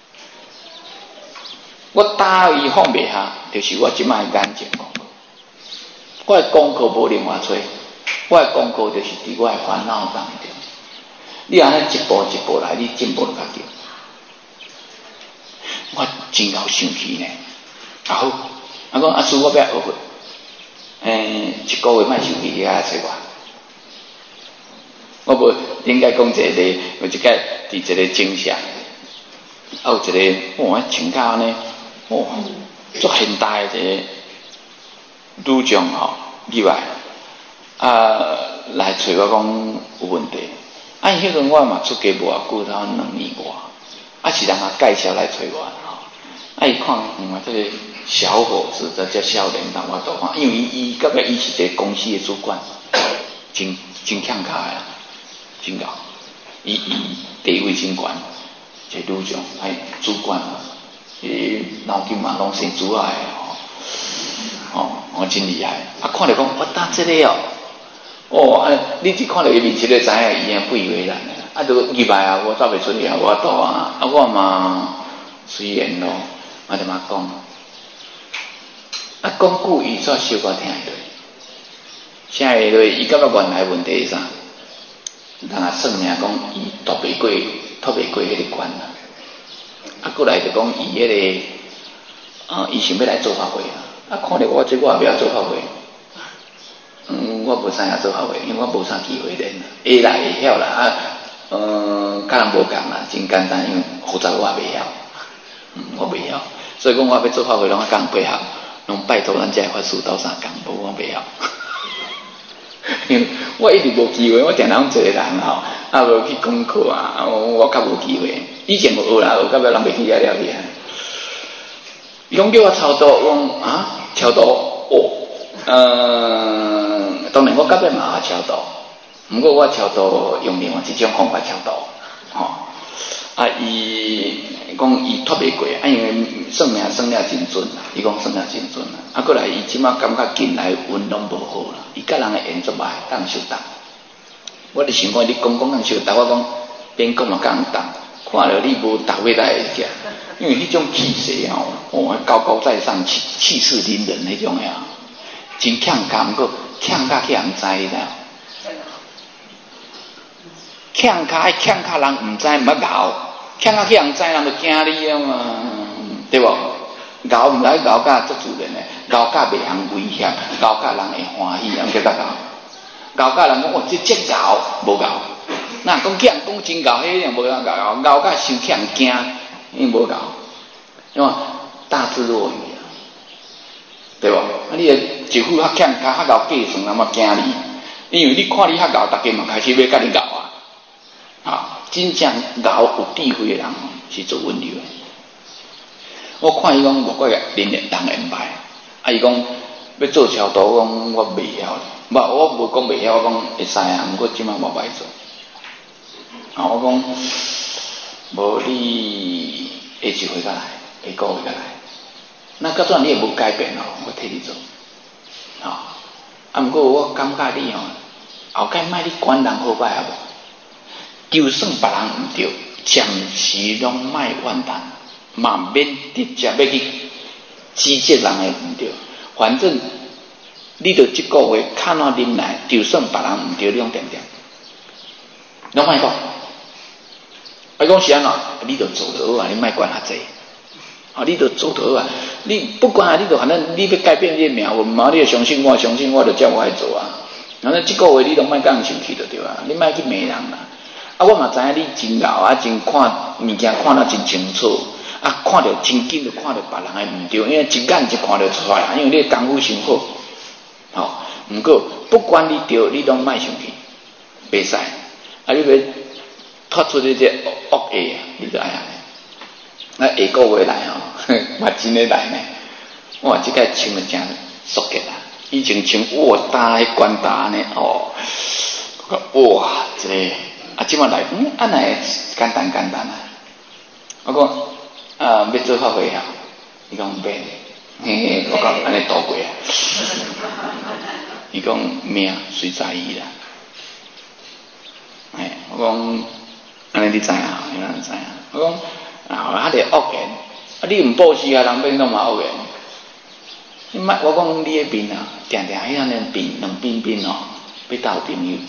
我倒位放袂下，就是我即摆眼睛功课。我的功课无另外找，我的功课就是伫我的烦恼当中。你安尼一步一步来，你进步就较紧。我真够生气呢，啊好，啊讲阿叔我要学会，诶、一个月莫生气，你来找我。我无应该讲一个，有一个伫一个景象，啊有一个哇穿甲安尼，哇足现代的一个女将吼入来，啊来找我讲有问题，啊迄阵我嘛出家无偌久，头两年外，啊是人啊介绍来找我吼，啊伊看嗯这个小伙子在叫少年人我都看，因为伊伊感觉伊是一个公司的主管，真真欠卡的。真高，伊伊地位真悬，一个女将，哎，主管啊，伊脑筋嘛拢生主爱哦，哦，我真厉害。啊，看着讲，我打这个哦，哦，啊，你一看到伊面色就知影伊啊不以为然啊，就入来啊，我走袂出去啊，我倒啊，啊，我嘛随缘咯，我就嘛讲，啊，讲久伊煞小可听落，听下落，伊感觉原来问题是啥？人啊算命讲伊脱袂过，脱袂过迄个关啦。啊，过来就讲伊迄个，啊，伊想要来做法会啊。啊，看到我这我也不要做法会。嗯，我无啥要做法会，因为我无啥机会练啦。会来会晓啦，啊，嗯，甲人无共啦，真简单，因为复杂我也袂晓。嗯，我袂晓，所以讲我要做法会，拢甲人配合，拢拜托咱遮法师斗相共，无我袂晓。因为我一直无机会，我定常一个人吼，啊无去功课啊，我我较无机会。以前有学啦，学到尾人袂记了了去啊。伊讲叫我超度，我讲啊超度哦，呃，当然我到尾嘛超度，不过我超度用另外一种方法超度，吼、哦。啊，伊讲伊脱袂过，啊因为算命算了真准啦，伊讲算了真准啦，啊过来伊即马感觉近来运拢无好啦，伊甲人的缘足歹，当相斗。我就想讲你讲讲人相斗，我讲边讲嘛甲人斗，看着你无斗尾来会食，因为迄种气势吼，哦高高在上、气气势凌人迄种呀，真欠卡，毋过欠卡去人知你知影。欠卡爱欠卡人毋知毋捌咬，欠卡去人知人就惊你啊嘛，对无？咬毋来咬甲做自然诶，咬甲袂通危险，咬甲人会欢喜，安叫甲咬。咬甲人讲哦，这真咬无咬，那讲欠讲真咬，迄样无人咬，咬甲伤欠惊，伊无咬，因为大智若愚啊，对无？啊，你一副较欠卡较咬计算，那么惊你，因为你看你较咬，大家嘛开始要甲你咬啊。啊，真正咬有智慧的人是做温柔的。我看伊讲，我个人人缘歹，啊，伊讲要做超度，我讲我袂晓咧。 无我无讲袂晓，我讲会使啊，毋过即摆无歹做。啊，我讲无你下一回再来，下个月再来。那到阵你也无改变哦，我替你做。啊，啊，毋过我感觉你哦，后摆卖你管人好歹啊无？就算别人毋对，暂时拢卖怨叹，嘛免直接要去指责人诶毋对，反正你着即个月看哪忍耐，就算别人毋对，你拢点点，拢卖讲。啊，讲是安怎？你着做就好啊，你莫管遐济。啊，你着做就好啊，你不管啊，你着反正你要改变你诶命运嘛，你着相信我，相信我着照我来做啊。反正即个月你拢莫甲人生气就对啊，你莫去骂人啦。啊，我嘛知影你真老啊，真看物件看得真清楚，啊，看到真紧就看到别人诶毋对，因为一眼就看得出来啊，因为你功夫伤好。吼、哦，毋过不管你对，你拢莫生气，袂使。啊，你要脱出这些恶业啊，你就爱安尼。那下个月来吼，嘛真诶来呢。哇，即个穿得真熟个啦，以前穿哇大迄管大呢，哦，哇这。啊，即摆来，嗯，安尼简单简单啊。我讲，啊，要做发挥啊，伊讲免，嘿嘿，我讲安尼度过啊。伊讲命随在伊啦。哎，我讲，安尼你知影，你哪知影？我讲，啊，遐个恶言，啊，你毋报时啊，人变弄嘛恶言。你莫，我讲你迄边啊，定定迄安尼边两边边哦，要交朋友。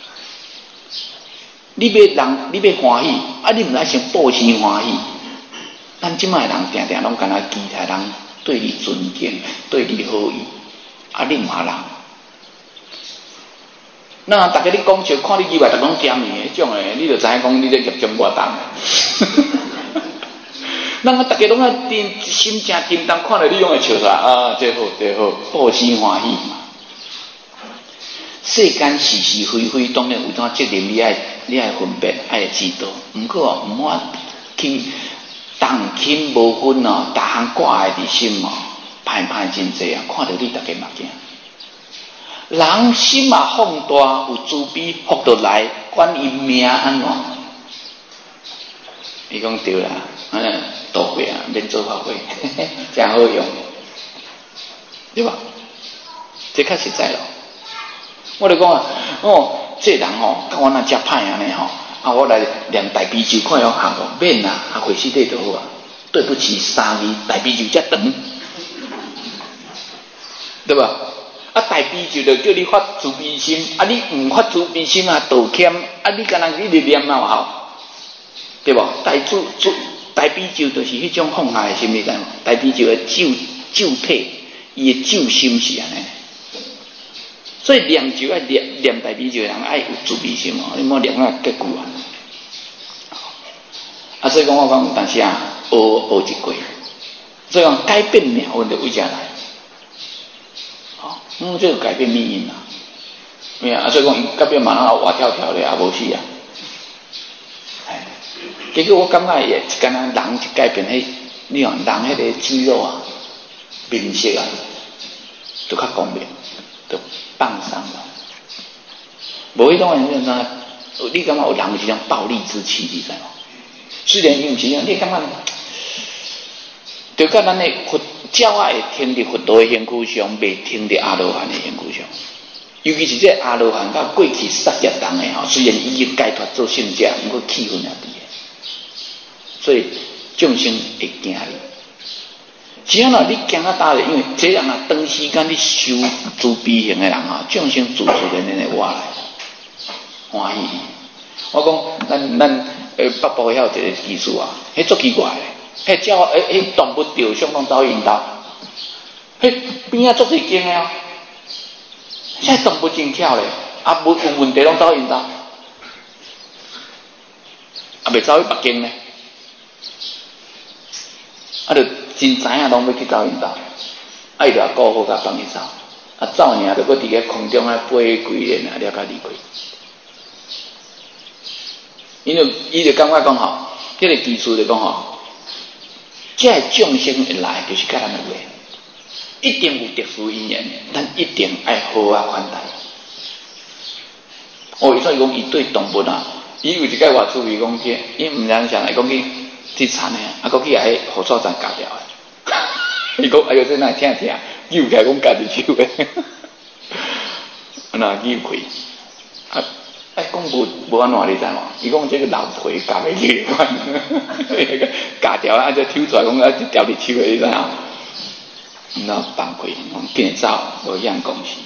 你要人，你要欢喜，啊！你毋来先报时欢喜。咱即摆人定定拢敢若期待人对你尊敬，对你好意，啊！你毋下人。那逐个你讲笑，看你以外，逐拢咸伊迄种诶，你就知影讲你咧业障偌重诶。咱啊，逐个拢啊真心正沉重，看到你拢会笑出来啊！这好，这好，报时欢喜嘛。世间是是非非，当然有当责任，你爱你爱分辨，爱知道。毋过哦，毋好去重轻无分哦，逐项挂在伫心哦，歹歹真济啊！看到你逐个嘛惊。人心啊放大，有慈悲，福就来，管伊命安怎。伊讲对啦，嗯，度过啊，免做发挥，真好用，对吧？这较实在咯。我就讲啊，哦，这人吼，甲我那遮歹安尼吼，啊，我来念大悲咒，看有效无？免啦，啊，回去底就好啊。对不起，三字大悲咒遮长，对吧？啊，大悲咒就叫你发慈悲心，啊，你唔发慈悲心啊，道歉，啊，你干那你直念嘛有效，对吧？大咒咒大悲咒就是迄种放下的心，你知无？大悲咒的咒咒体，伊的咒心是安尼。所以念咒爱念念大悲咒的人爱有慈悲心哦，你莫念啊结久啊。啊，所以讲我讲，但是啊，学学一过，所以讲改变命运就为遮来，哦，嗯，这个改变命运啦，对啊，所以讲改变马上活跳跳的也无死啊，哎，结果我感觉也一干人人一改变，迄你讲人迄个肌肉啊、面色啊，就较光明。就放松了，无迄种人怎？你感觉有人有一种暴力之气，你知无？虽然伊毋是，你感觉就甲咱的佛教啊会听伫佛陀的身躯上，袂听伫阿罗汉的身躯上。尤其是这阿罗汉甲过去杀业人的吼，虽然伊已经解脱做圣者，毋过气氛也伫的，所以众生会惊你。只要喏，你惊啊大咧，因为这人啊，长时间你修慈悲行的人啊，众生自自然然会活来，欢喜。我讲，咱咱诶北部遐有一个技术啊，迄足奇怪诶，迄鸟诶，迄动物着相当走引导，迄边仔足侪惊诶啊，现在动物真巧咧，啊无有问题拢走引导，啊袂走去北京呢，啊就。真知影拢要去走引导，啊伊就顾好甲放伊走，啊走尔就搁伫个空中啊飞几年啊，了甲离开。因为伊就感觉讲吼，迄个技术就讲吼，这众生会来就是甲咱有缘，一定有特殊因缘，咱一定爱好啊款待。 哦，伊说伊讲伊对动物啊，伊有一个话注意讲去，伊毋然想来讲去去产诶，啊，讲去来火车站夹掉诶。伊讲哎呦，这哪听听，扭起来讲夹一手诶，那扭开，啊，哎，讲无无安怎你知无？伊讲这个老皮夹袂起来，夹掉啊，就抽出来讲啊，就掉入手诶，你知影？然后放开，变走，无样讲是。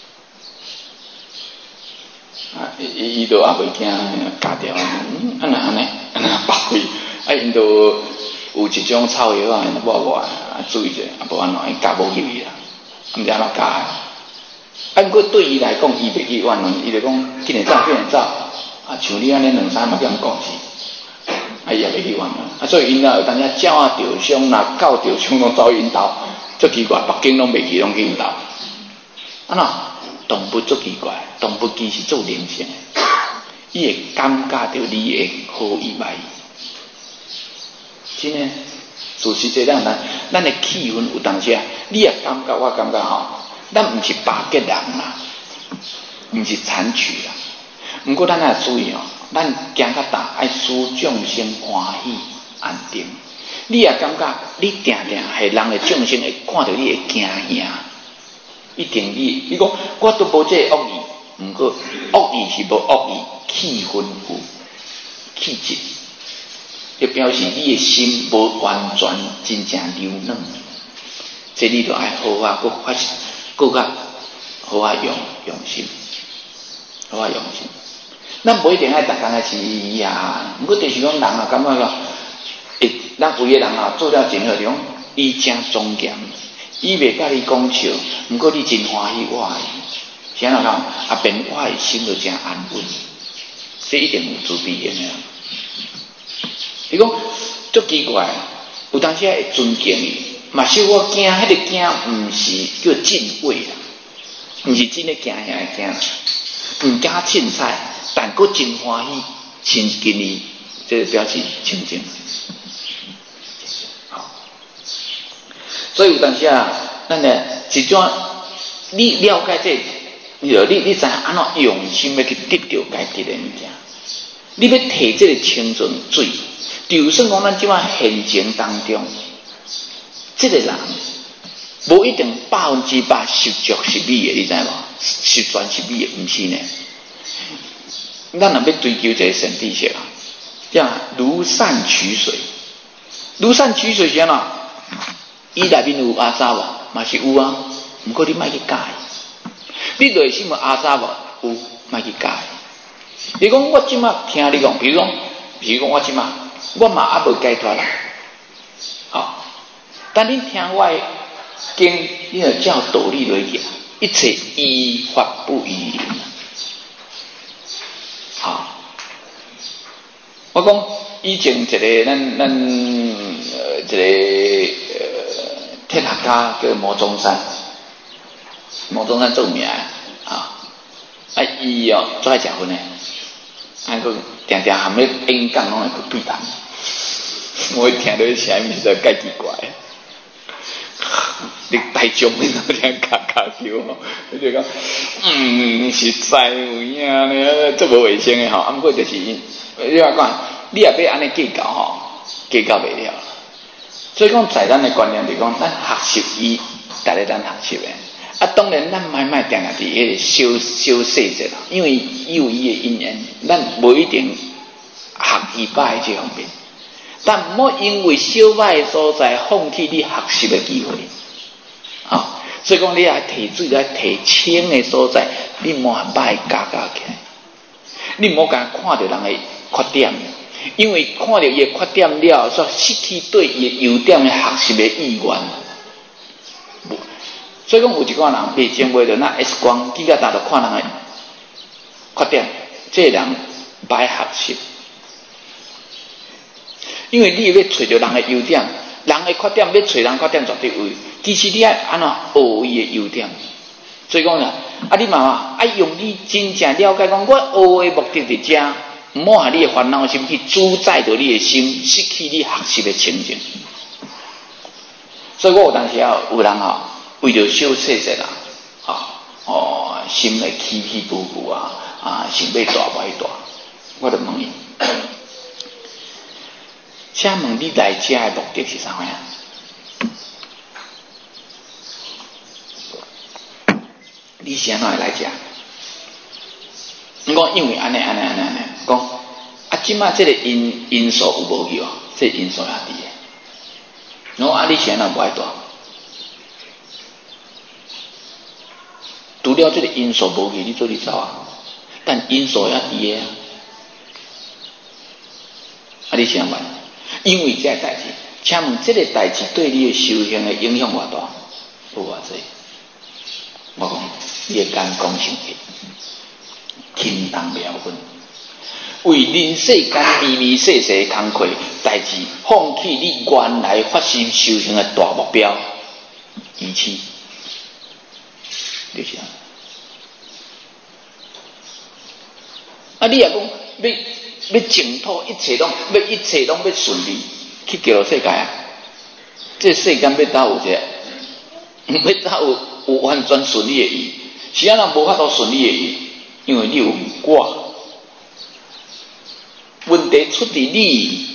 啊，伊伊都也袂惊夹掉，嗯，安那安尼，安那放开，啊，因都有一种草药啊，抹抹啊，注意者，啊，无安怎，伊夹无入去啦，毋知安怎夹诶。啊，不过对伊来讲，伊袂去怨论，伊就讲紧点走，紧点走，啊，像你安尼两三嘛叫人讲是，啊，伊也袂去怨论，啊，所以因啊有当时鸟啊着伤啦，狗着伤拢走因兜，足奇怪，北京拢袂去，拢去因兜，啊喏。动物足奇怪，动物其实做灵性的，伊会感觉到你的好意歹意。真诶，事实这样咱咱的气氛有当时啊，你也感觉，我感觉吼，咱毋是巴结人啦，毋是残取啦。毋过咱也注意哦，咱行较大，爱使众生欢喜安定。你也感觉你定定系人的众生会看到你会惊吓。一定你，你讲我都无这个恶意，毋过恶意是无恶意，气氛有气质，就表示你的心无完全真正柔软，这你就爱好啊，搁发，搁较好啊用用心，好啊用心。咱无一定爱逐工来饲伊啊，毋过就是讲人啊，感觉讲，诶，咱有个人啊做了真好，就讲伊真庄严。伊袂甲你讲笑，毋过你真欢喜我的，是安怎讲？啊，变我的心就真安稳，这一定有自闭型的。伊讲足奇怪，有当时会尊敬伊，嘛是我惊，迄、那个惊毋是叫敬畏啦，毋是真的惊遐的惊，毋惊凊彩，但佫真欢喜，亲近伊，这个表示清净。所以有当时啊，咱呢一种你了解这，你你你知安怎用心要去得到该得的物件，你要摕这个清纯水，就算讲咱即摆现情当中，这个人无一定百分之百十足十美的，你知无？十全十美的毋是呢。咱若要追求一个神秘性啊，叫如山取水，如山取水是安怎？伊内面有阿查无？嘛是有啊，毋过你莫去教伊。你内心有阿查无？有，莫去教伊。你讲我即马听你讲，比如讲，比如讲我即马，我嘛还无解脱啦。好、哦，但你听我的经，你要照道理来行，一切依法不依理。好、哦，我讲以前一个咱咱呃一个。铁学家叫魔中山，魔中山做名啊，啊伊哦做爱食薰诶，啊个定定含咧演讲拢会去对谈，我听到啥物事介奇怪，你大众你都听卡卡笑，你就讲，嗯，实在有影咧，做无卫生诶吼，啊，毋过就是你话讲，你也要安尼计较吼，计较袂了。所以讲，在咱的观念就是讲，咱学习伊，大家咱学习的。啊，当然咱买买定定伫迄个小小细节啦，因为伊有伊的因缘，咱无一定学伊歹这方面。但莫因为小歹的所在，放弃你学习的机会。啊、哦，所以讲你也提水来提清的所在，你莫歹加加起来，你莫甲看到人的缺点。因为看到伊的缺点了，所失去对伊的优点的学习的意愿。所以讲有一个人未经过着那 X 光，几个大就看人的缺点，这个人歹学习。因为你要找着人的优点，人的缺点要找人缺点绝对有。其实你爱安怎学伊的优点。所以讲啦，啊你嘛嘛爱用你真正了解讲，我学的目的伫遮。唔好让你的烦恼心去主宰着你的心，失去你学习的情境。所以我有当时啊，有人啊，为着小细节啦，啊，哦，心会起起伏伏啊， 啊，想要大不爱大，我就问伊，请问你来遮的目的是啥物啊？你是安怎会来遮？我讲因为安尼安尼安尼安尼，讲啊，即摆即个因因素有无去哦？这个因素也伫诶。然后啊，你是安怎无爱大？除了这个因素无去，你做你走啊？但因素也伫诶啊。啊，你想办？因为这个代志，请问这个代志对你的修行的影响偌大？有偌济？我讲，你的眼光上去，轻重了分。为人世间微微细细的工课代志，放弃你原来发心修行的大目标，遗弃，就是啊。啊，你也讲要要净土，一切拢要一切拢要顺利，去叫世界啊！这世间要倒有一个，要倒有有完全顺利的伊，是啊，人无法度顺利的伊，因为你有我。问题出伫你，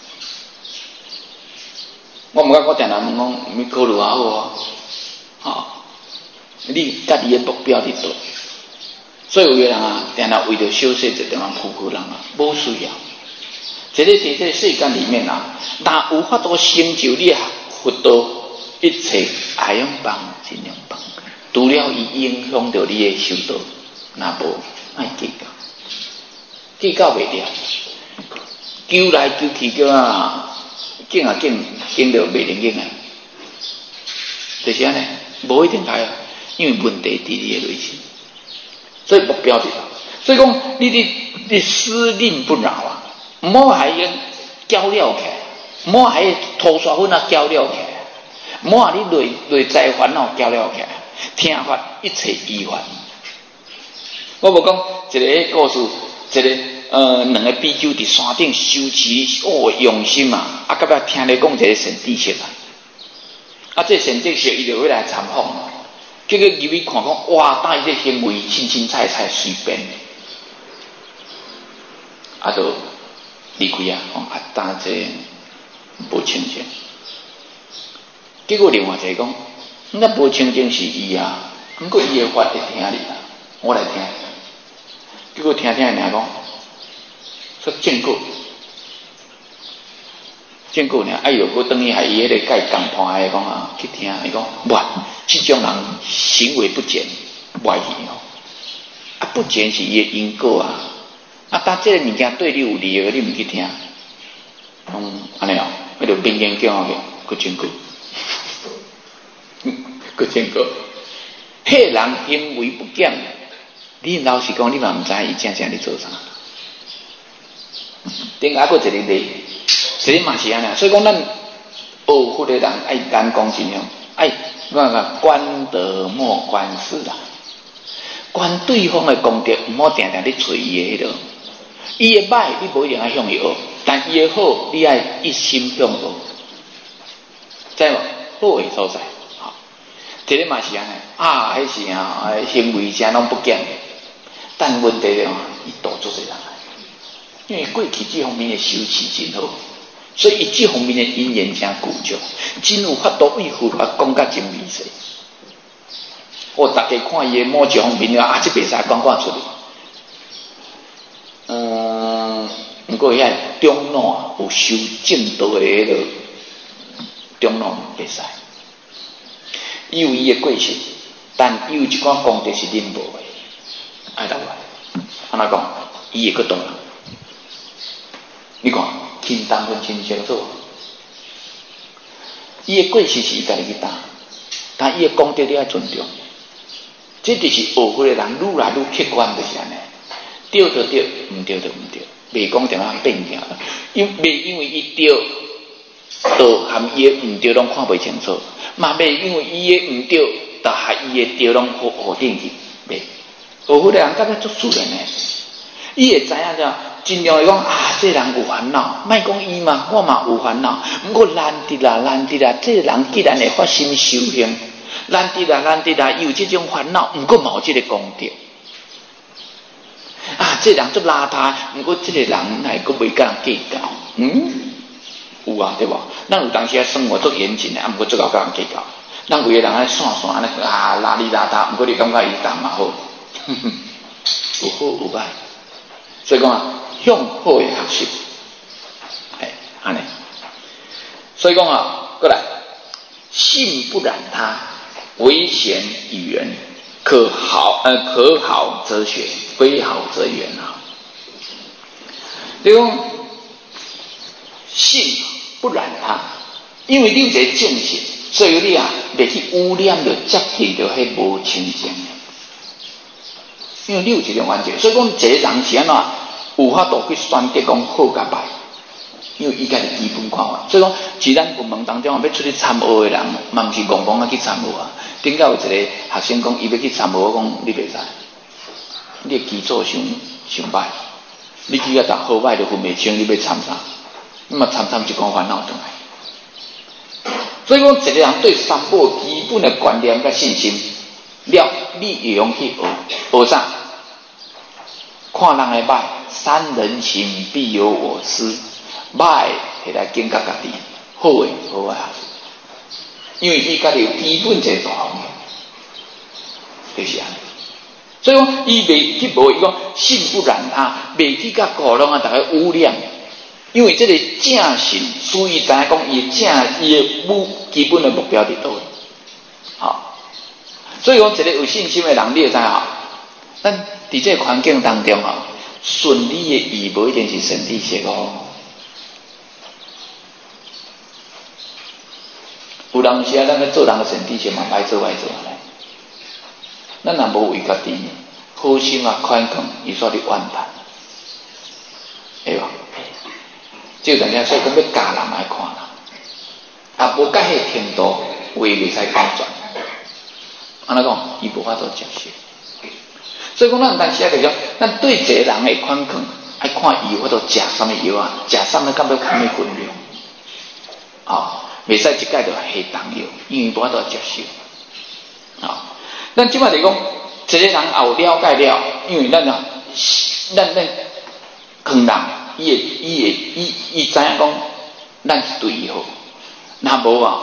我毋敢我定人问讲，你考虑好啊，吼，你家己的目标伫倒？所以有个人啊，定定为着小事就定定苦苦人啊，无需要。这个在这个世间里面啊，若有法度成就你佛道，一切爱用帮尽量帮，除了伊影响到你的修道，若无爱计较，计较袂了。求来求去叫啊，敬啊敬，敬到袂灵敬啊，就是安尼，无一定来啊，因为问题伫你的内心，所以目标伫哪？所以讲你你你思念不饶啊，唔好还用搅了起来，唔好还涂刷粉啊搅了起来，唔好话你内内在烦恼搅了起来，听法一切依法。我无讲一个故事，一个。呃，两个比丘伫山顶修持，哦，用心嘛，啊，到尾听你讲一个神智色啊，啊，这神智色伊就会来参访，结果入去看讲，哇，当伊这行为清清菜菜随便，啊，就离开啊，讲啊，当这无清净。结果另外一个讲，那无清净是伊啊，不过伊的法会听你啦，我来听。结果听听人家讲。说见过，见过呢。哎呦，我等于还伊迄个介共伴的讲啊，去听伊讲，哇，这种人行为不检，歪去哦。啊，不检是伊的因果啊。啊，但这个物件对你有利的，你唔去听，嗯，安尼哦，迄就民间叫个，佮见过，佮见过。迄人行为不检，你老实讲，你嘛唔知伊正正咧做啥。顶下佫一个例，这个嘛是安尼，所以讲咱学佛的人爱眼光尽量爱那个观德莫观事啦，观对方的功德，唔好定定咧找伊的迄个，伊的歹你无一定爱向伊学，但伊的好你爱一心向学，知无？好的所在，好，这个嘛是安尼啊，迄是啊，行为啥拢不检，但问题了，伊多做些人。因为过去这方面的修持真好，所以这方面的因缘真固著，真有法度为佛法讲甲真微细。我大家看伊的某一方面了，啊，这袂使讲讲出来。嗯，不过遐中路有修正道的迄个中路袂使，伊有伊的过程，但伊有一款功德是恁无的，爱倒来，安怎讲？伊会佫倒来。你看，轻重分清清楚，伊的过失是伊家己去担，但伊的功德你要尊重。这就是学佛的人愈来愈客观就是安尼，对就对，唔对就唔对，袂讲点样变行，因袂因为伊对，道含伊的唔对拢看袂清楚，嘛袂因为伊的唔对，就害伊的对拢好好定去，袂。学佛的人感觉足自然的，伊会知影着。尽量来讲啊，这个人有烦恼，莫讲伊嘛，我嘛有烦恼。不过难得啦，难得啦，这个人既然会发心修行，难得啦，难得啦，有这种烦恼，不过嘛有这个功德。 这人足邋遢，不过这个人乃佫袂甲人计较，嗯，有啊，对无？咱有当时啊生活足严谨的，啊，不过足够甲人计较。咱有个人啊散散安尼啊邋里邋遢，不过你感觉伊人嘛好，哼哼，有好有歹。所以讲啊，向好的学习，哎，安尼。所以讲啊，过来，信不染他，唯贤与人，可好呃可好则学，非好则远啊。你讲信不染他，因为你有一个正信，所以你啊袂去污染着接近着迄无清净的。因为你有一种完全，所以讲一个人是安怎有法度去选择讲好甲歹，因为伊家己基本看法。所以讲，既咱部门当中要出去参学的人，嘛毋是戆戆啊去参学啊。顶下有一个学生讲，伊要去参学，我讲你袂使，你的基础上上歹，你去甲逐好歹就分袂清，你要参啥？那么参参就讲烦恼转来。所以讲，一个人对三宝基本的观念甲信心。了，你会用去学学啥？看人的歹，三人行必有我师，歹会来警觉家己，好诶好啊，因为伊家己有基本这大方向，就是安尼。所以讲，伊袂去无伊讲信不染他，袂去甲糊弄啊，大家污染。因为这个正信，所以知影讲伊正伊诶目基本的目标伫倒位，好。所以讲，一个有信心的人，你会知影，咱伫这个环境当中啊，顺利的伊无一定是身体结哦。有人时啊，咱咧做人的身体结嘛，歹做歹做咧。咱若无为家己好心啊宽广，伊煞伫怨叹，对无？就等下所以讲要教人来看人，啊，无甲迄程度，话袂使讲转。安怎讲？伊无法度接受，所以讲咱当时啊，就讲，咱对一个人的宽广，爱看伊有法度食什么药啊，食什么敢要看咩分量，啊，袂使一概就下重药，因为无法度接受，啊，咱即摆就讲，一个人也有了解了，因为咱啊，咱咱坑人，伊会伊会伊伊知影讲，咱是对伊好，若无啊，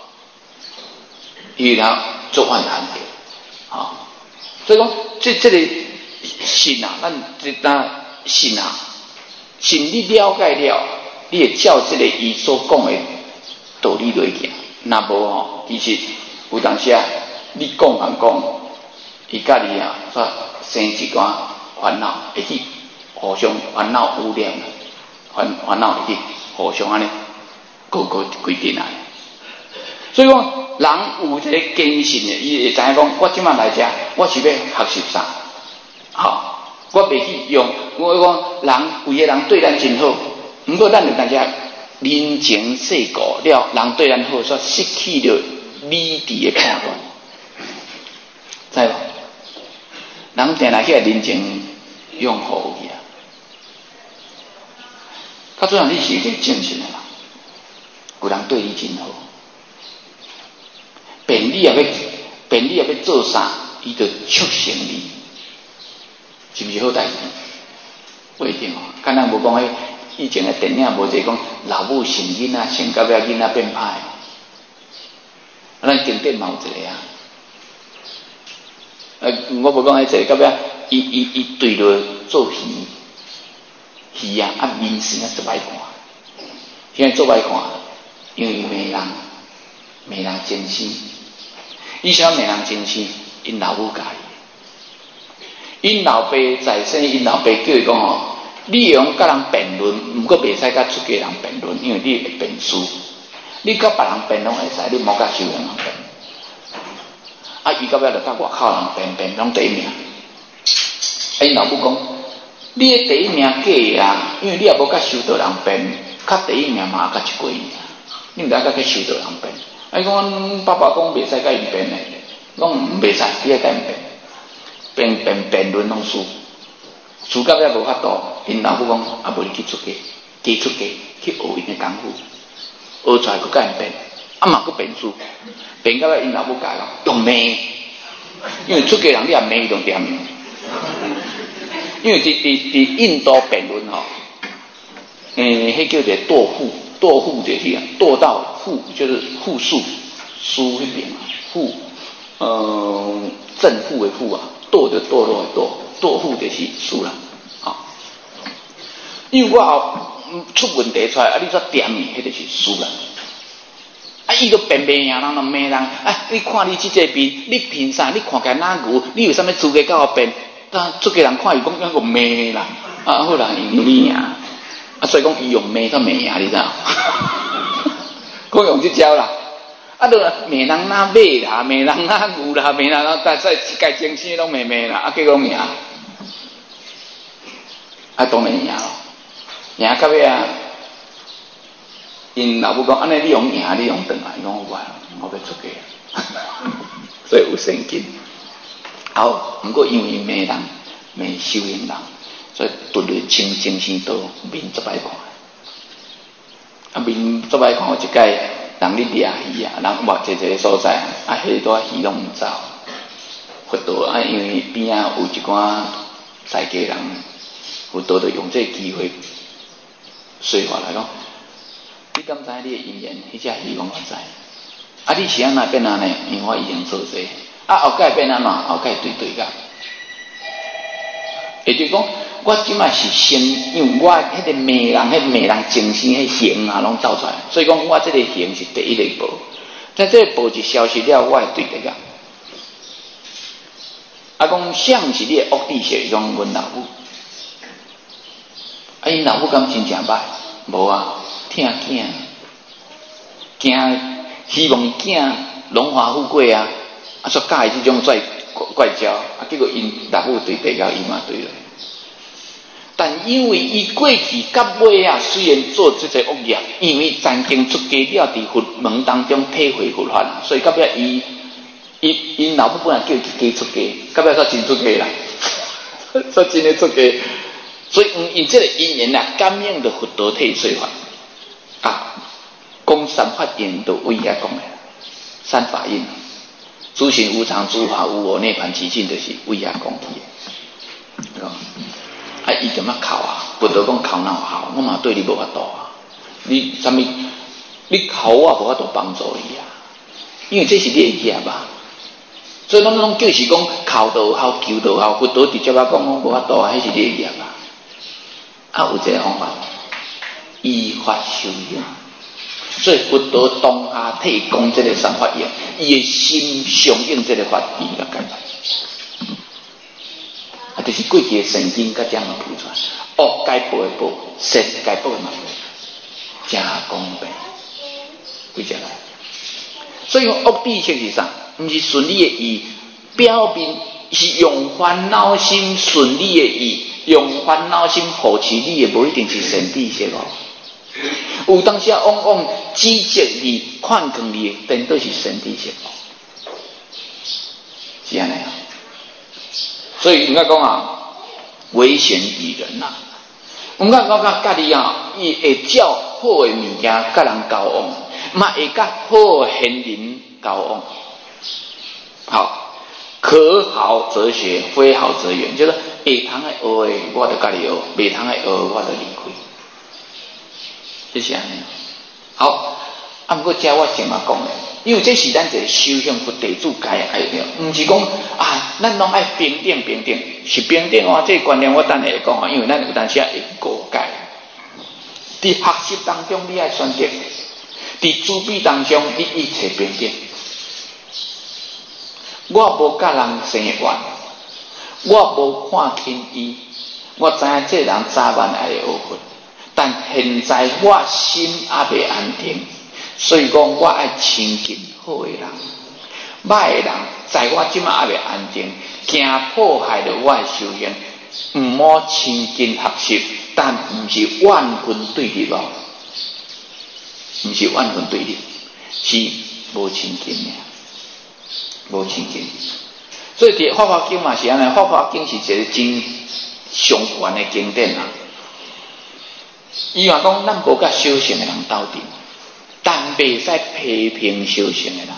伊然后做反弹的，啊，所以讲这这个信啊，咱这咱信啊，信你了解了，你会照这个伊所讲的道理来行。若无吼，其实有当时啊，你讲人讲，伊家己啊，煞生一寡烦恼，会去互相烦恼污染，烦烦恼会去互相安尼个个规定来。所以讲，人有一个坚信的，伊会知影讲，我即摆来遮，我是要学习啥？好，我袂去用。我讲人规个人对咱真好，毋过咱有当时人情世故了，人对咱好，煞失去了理智的判断，知无？人定来遐人情用好去啊。较主要你是一个正信的人，有人对你真好。便你也要，便你也要做啥，伊就促成你，是毋是好代志？不一定哦。敢若无讲迄以前的电影无一个讲老母生囡仔，生到尾囡仔变歹，咱经典嘛有一个啊。呃，我无讲迄一个到尾，伊伊伊对落做戏，戏啊啊面神啊做歹看，现在做歹看，因为媒人媒人真心。伊想媒人真心，因老母教伊，因老爸在生，因老爸叫伊讲吼，你用甲人辩论，毋过袂使甲出家人辩论，因为你会辩输。你甲别人辩拢会使，你莫甲修人辩。啊，伊到尾就甲外口人辩辩拢第一名。啊，因老母讲，你的第一名假啊，因为你也无甲修道人辩，较第一名嘛，甲一过名，你毋知甲去修道人辩。啊！伊讲爸爸讲袂使甲因辩诶，讲毋袂使，你爱甲因辩，辩辩辩论拢输，输到尾无法度。因老母讲啊，无你去出家，加出家去学因诶功夫，学出来佫甲因辩，啊嘛佫辩输，辩到尾因老母教讲用骂，因为出家人你也骂伊就点， 因为伫伫伫印度辩论吼，诶，迄叫做堕父，堕父就是堕到父，就是父数书迄边嘛，父，呃，正负的负啊，堕就堕落的堕，堕父就是输啦，啊，因为我后出问题出来，啊，你煞点伊，迄就是输啦。啊！伊个辩袂赢，人就骂人。啊！你看你即个面，你凭啥？你看起来哪牛？你有啥物资格甲我辩？但出个人看伊讲，那个骂啦。啊，好人赢你赢。啊，所以讲伊用骂甲骂赢，你知道？讲用即招啦。啊，都骂人哪马啦，骂人哪牛啦，骂人但在一界精神拢骂骂啦。啊，结果赢。啊，当然赢咯。赢到尾啊！因老母讲，安尼你用赢，你用转来，伊讲我我要出家，所以有神经。好，不过因为骂人、骂修行人，所以独立清精神道面足歹看。啊，面足歹看，有一届人咧掠鱼啊，人目一个所在，啊，许多鱼拢唔走。佛道啊，因为边仔有一寡在家人，佛道就用这个机会说法来讲。你敢知你的因缘？迄只鱼讲我知。啊，你是安那变安尼？因为我已经做这个。啊，后盖变安怎？后盖对对个。也就是讲，我即摆是先，因为我迄个骂人、迄骂人精神、迄形啊，拢走出来。所以讲，我这个形是第一个步。但这个步一消失了，我会对对个。啊，讲相是你的恶地势，讲阮老母。啊，因老母敢真正歹？无啊。疼囝，惊希望囝荣华富贵啊，啊，所教的这种怪怪招，啊，结果因老母对地到伊嘛对了。但因为伊过去到尾啊，虽然做这个恶业，因为曾经出家了，伫佛门当中体会佛法，所以到尾伊伊因老母本来叫伊家出家，到尾煞真出家啦，煞真的出家。所以因这个因缘啊，感应着佛道体说法。啊，讲三法印都为遐讲的，三法印，诸行无常，诸法无我，涅槃寂静，就是为遐讲去的。啊，伊点啊哭啊？不得讲哭闹好，我嘛对你无法度啊。你啥物？你哭我无法度帮助你啊，因为这是你的业啊。所以咱拢就是讲哭都好，求都好，佛道直接啊讲，我无法度啊，迄是你的业啊。啊，有一个方法。依法修行，所以佛道当下提供这个三法印，伊的心相应这个法义来解决。啊，就是过去的神经甲这样提出来，恶该报的报，善该报的嘛报，真公平，几只来？所以恶地确是啥？毋是顺利的意，表面是用烦恼心顺利的意，用烦恼心护持你的，无一定是善知识哦。有当时啊，往往指责你、看更你，但都是神知识哦，是安尼啊。所以应该讲啊，危险于人呐、啊。我讲讲讲家己啊，伊会照好的物件甲人交往，嘛会甲好的贤人交往。好，可好则学，非好则远，就是会通的学的，我就家己学；袂通的学，我就离开。就是安尼。好，啊，不过这我先嘛讲的，因为这是咱一个修行佛弟子该爱的，唔是讲啊，咱拢爱平等平等，是平等哦。这个观念我等下会讲啊，因为咱有当时会误解。伫学习当中，你爱选择；伫自闭当中，你一切平等。我无甲人生怨，我无看轻伊，我知影这人早晚爱学佛。但现在我心还未安定，所以讲我爱亲近好的人，歹的人在我即马还未安定，惊破坏了我的修行，唔好亲近合适，但唔是万分对立咯，唔是万分对立，是无亲近的，无亲近。所以伫《法华经》嘛是安尼，《法华经》是一个真上悬的经典啊。伊话讲，咱无甲修行的人斗阵，但袂使批评修行的人。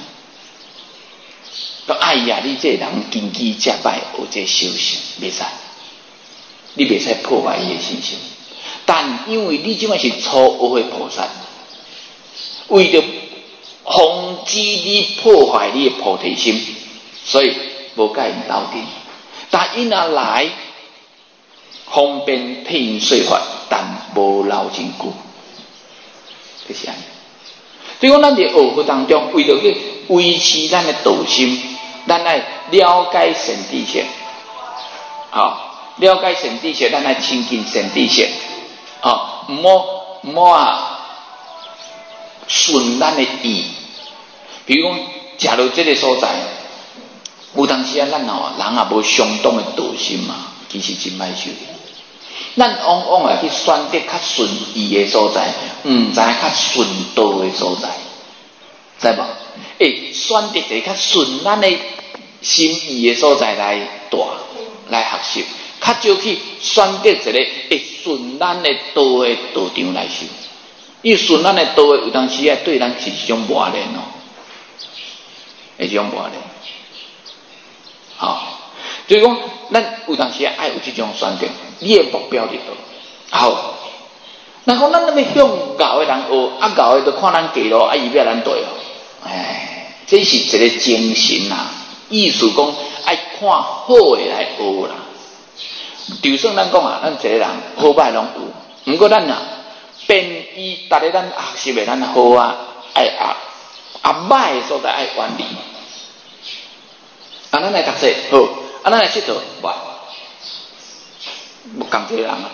讲哎呀，你这人根基遮歹，学这修行袂使。 你袂使破坏伊的信心。但因为你即摆是初学的菩萨，为着防止你破坏你的菩提心，所以无甲因斗阵。但因若来方便替因说法，但无留真久。就是安尼。所以讲，咱伫学佛当中，为着去维持咱的道心，咱来了解善知识，好、哦，了解善知识，咱来亲近善知识，哦，唔好唔好啊，顺咱的意。比如讲，假如这个所在，有当时啊，咱吼人也无相当的道心嘛，其实真歹修。咱往往啊去选择较顺意的所在，毋知较顺道的所在，知无？会选择一个较顺咱的心意的所在来带来学习，较少去选择一个会顺咱的道的道场来修。因为顺咱的道的有当时啊，对咱是一种磨练哦，是一种磨练。好、哦，所以讲，咱有当时爱有这种选择。你的目标是倒？好，那讲咱那边向牛的人学，啊牛的就看咱记咯，啊伊要咱对哦。哎，这是一个精神啊，意思讲爱看好的来学啦。就算咱讲啊，咱一个人好歹拢有，不过咱啊，便伊逐个咱学习的咱好啊，爱学啊歹的所在爱远离。啊，咱来读书好，啊咱来佚佗坏。无共一个人啊，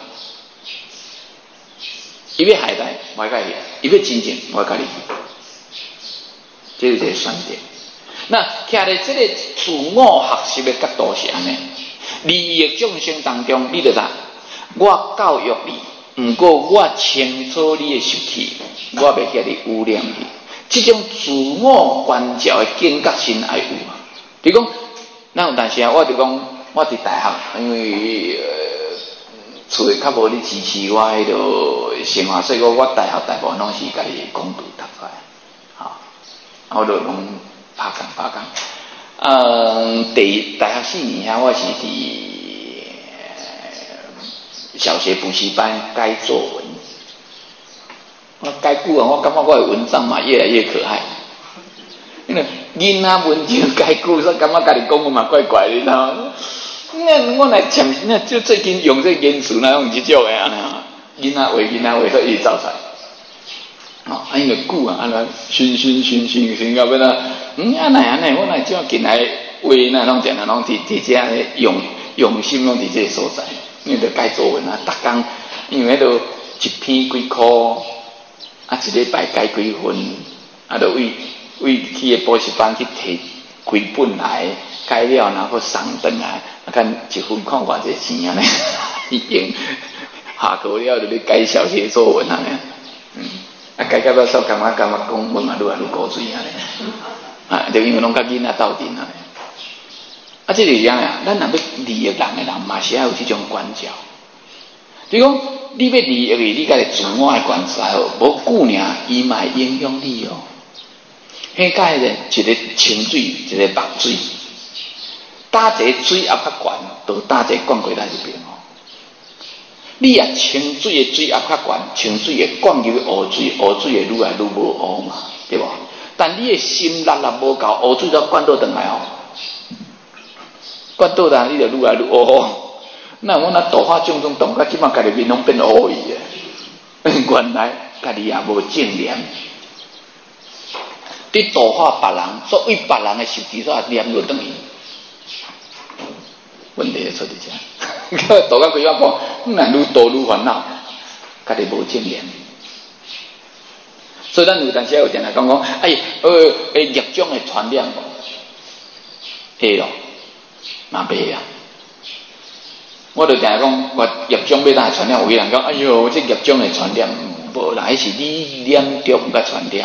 伊要害咱，我甲伊；伊要真正，我甲你。这是一个选择。那徛在这个自我学习的角度是安尼，利益众生当中，你就知，我教育你，毋过我清楚你的习气，我袂叫你污染你。这种自我观照的警觉心爱有啊。比如讲，咱有当时啊，我就讲，我伫大学，因为。呃厝诶较无咧支持我迄个生活，所以我我大学大部分拢是家己公读读出来，啊，我就拢拍工拍工。嗯，第大学四年遐，我是伫小学补习班改作文，我改久啊，我感觉我的文章嘛越来越可爱。因为囡仔文章改久，所以感觉家己讲嘛怪怪的，你知道吗？那我来讲，那就最近用这言辞那种这种的啊，囡仔话囡仔话都一直走出来，哦，啊因为久啊，啊来熏熏熏熏熏到尾啦，嗯啊那安尼，我来怎进来话那拢定啊拢伫伫遮用用心拢伫这个所在，因为着改作文啊，逐工因为迄度一篇几箍，啊一礼拜改几分，啊着为为去个补习班去摕几本来。改了，然后送转来，啊，看一分看偌济钱啊呢？已经下课了就咧改小写作文啊呢，嗯，啊改到尾煞感觉感觉讲文嘛愈来愈古锥啊呢，啊，就因为拢甲囡仔斗阵啊呢，啊，这就是样呀，咱若要利益人的人嘛是要有这种管教，比如讲你要利益你，你家己自我的管制好，无久尔伊嘛会影响你哦。迄个咧一个清水，一个白水。打一个水压较悬，就打一个灌过来一边哦。你啊清水的水压较悬，清水会灌入湖水，湖水会愈来愈无乌嘛，对无？但你的心力若无够，湖水都灌倒转来哦，灌倒来你就愈来愈乌。那我那度化种种动，到即马家己面拢变乌去的，原来家己也无正念。你度化别人，所以别人的习气煞念落转去。问题就出伫遮，度到规划讲，那愈多愈烦恼，家己无正念。所以咱有当时有定来讲讲，哎，呃，诶，业障会传染无？会咯，嘛袂啊。我就定来讲，我业障要当传染，有个人讲，哎哟，这业障会传染，无啦，迄是你念着毋甲传染。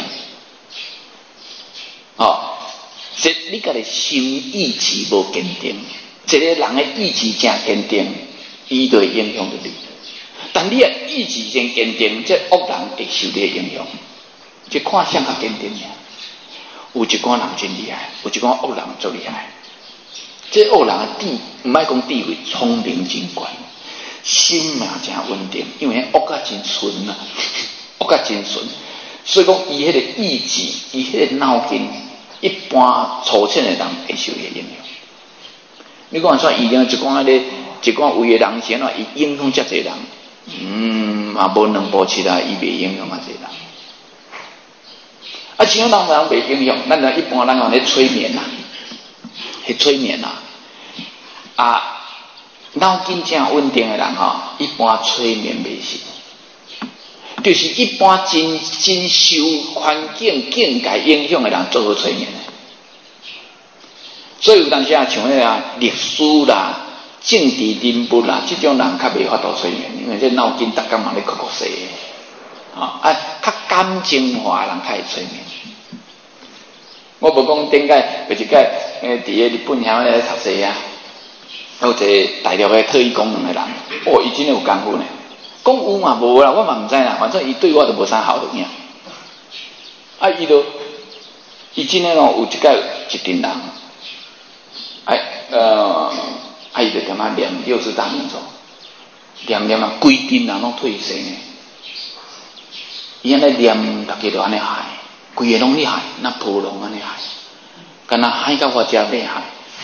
哦，即你家己心意志无坚定。一个人的意志真坚定，伊就会影响到你。但你的意志真坚定，这恶人会受你的影响。这看谁较坚定呀？有一寡人真厉害，有一寡恶人最厉害。这恶人的智，唔爱讲智慧，聪明真悬。 心嘛真稳定，因为恶甲真纯啊，恶甲真纯，所以讲伊迄个意志，伊迄个脑筋，一般粗浅的人会受迄影响。你讲说伊两一寡咧，一寡位的人先啊，伊影响遮侪人，嗯，嘛无两步七啊，伊袂影响啊侪人。啊，像人人袂影响，咱人一般人讲咧催眠呐、啊，迄催眠呐、啊，啊，脑筋正稳定的人吼、哦，一般催眠袂成，就是一般真真受环境境界影响的人做好催眠的。所以有当时啊，像迄个历史啦、政治人物啦，这种人较袂法度催眠，因为这脑筋逐工嘛咧哭哭死的，啊，啊，较感情化的人较会催眠。我无讲顶届有一届，诶，伫个日本遐咧读册啊，有一个大陆的特异功能的人，哦，伊真有功夫呢。讲有嘛无啦，我嘛毋知啦，反正伊对我都无啥好的影。啊，伊都，伊真诶咯，有一届一群人。哎，呃，啊，伊就点啊念六字大明咒，念念啊，规阵人拢退生诶。伊安尼念，大家都安尼害，规个拢咧害，那普通安尼害，敢若害到我遮要害。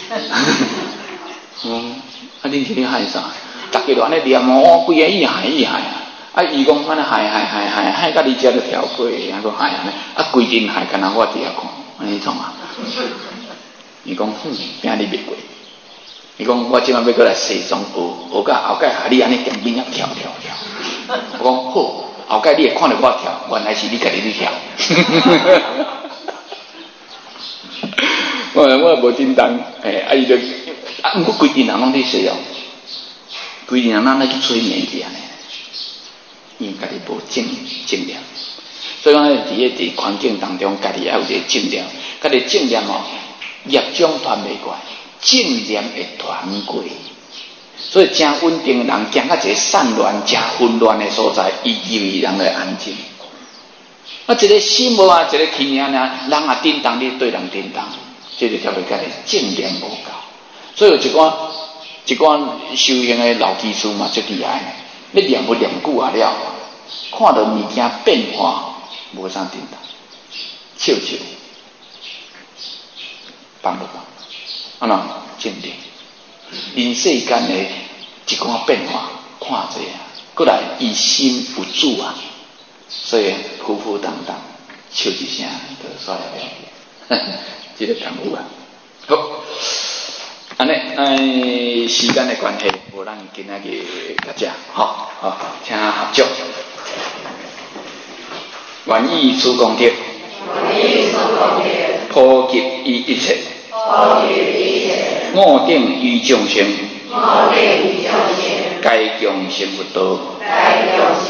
嗯，啊，恁是咧害啥？大家都安尼念哦，规个伊害伊害啊！啊，伊讲安尼害害害害害到你遮都跳过，啊个害安尼，啊规阵害，敢若我伫遐看，安尼种啊。伊讲，哼，边你袂过？伊讲，我即摆要过来西装学，学到后盖，你安尼点边啊跳跳跳。我讲好，后盖你会看到我跳，原来是你家己咧跳。我我无真当，诶，啊伊就啊，毋过规阵人拢咧说哦，规阵人咱咧去催眠去安尼，因家己无正正念，所以讲咧，伫个伫环境当中，家己要有一个正念，家己正念哦。业障团袂过，正念会团过，所以真稳定的人行到一个散乱、真混乱的所在，伊以为人来安静。啊，一个心无啊，一个气啊，人啊颠动，你对人颠动，这就叫做家己正念无够。所以有一寡一寡修行的老技师嘛，最厉害。你念不念久啊了，看到物件变化，无啥颠动，笑笑。帮不帮？啊喏，正定。因世间的一寡变化，看者啊，过来伊心有主啊，所以浮浮荡荡，笑一声就煞了了。这个功夫啊，好，安尼，哎，时间的关系，无咱今仔日到这，好，好，请合作。愿以此功德，普及于一切。我定于众生，皆共成佛道。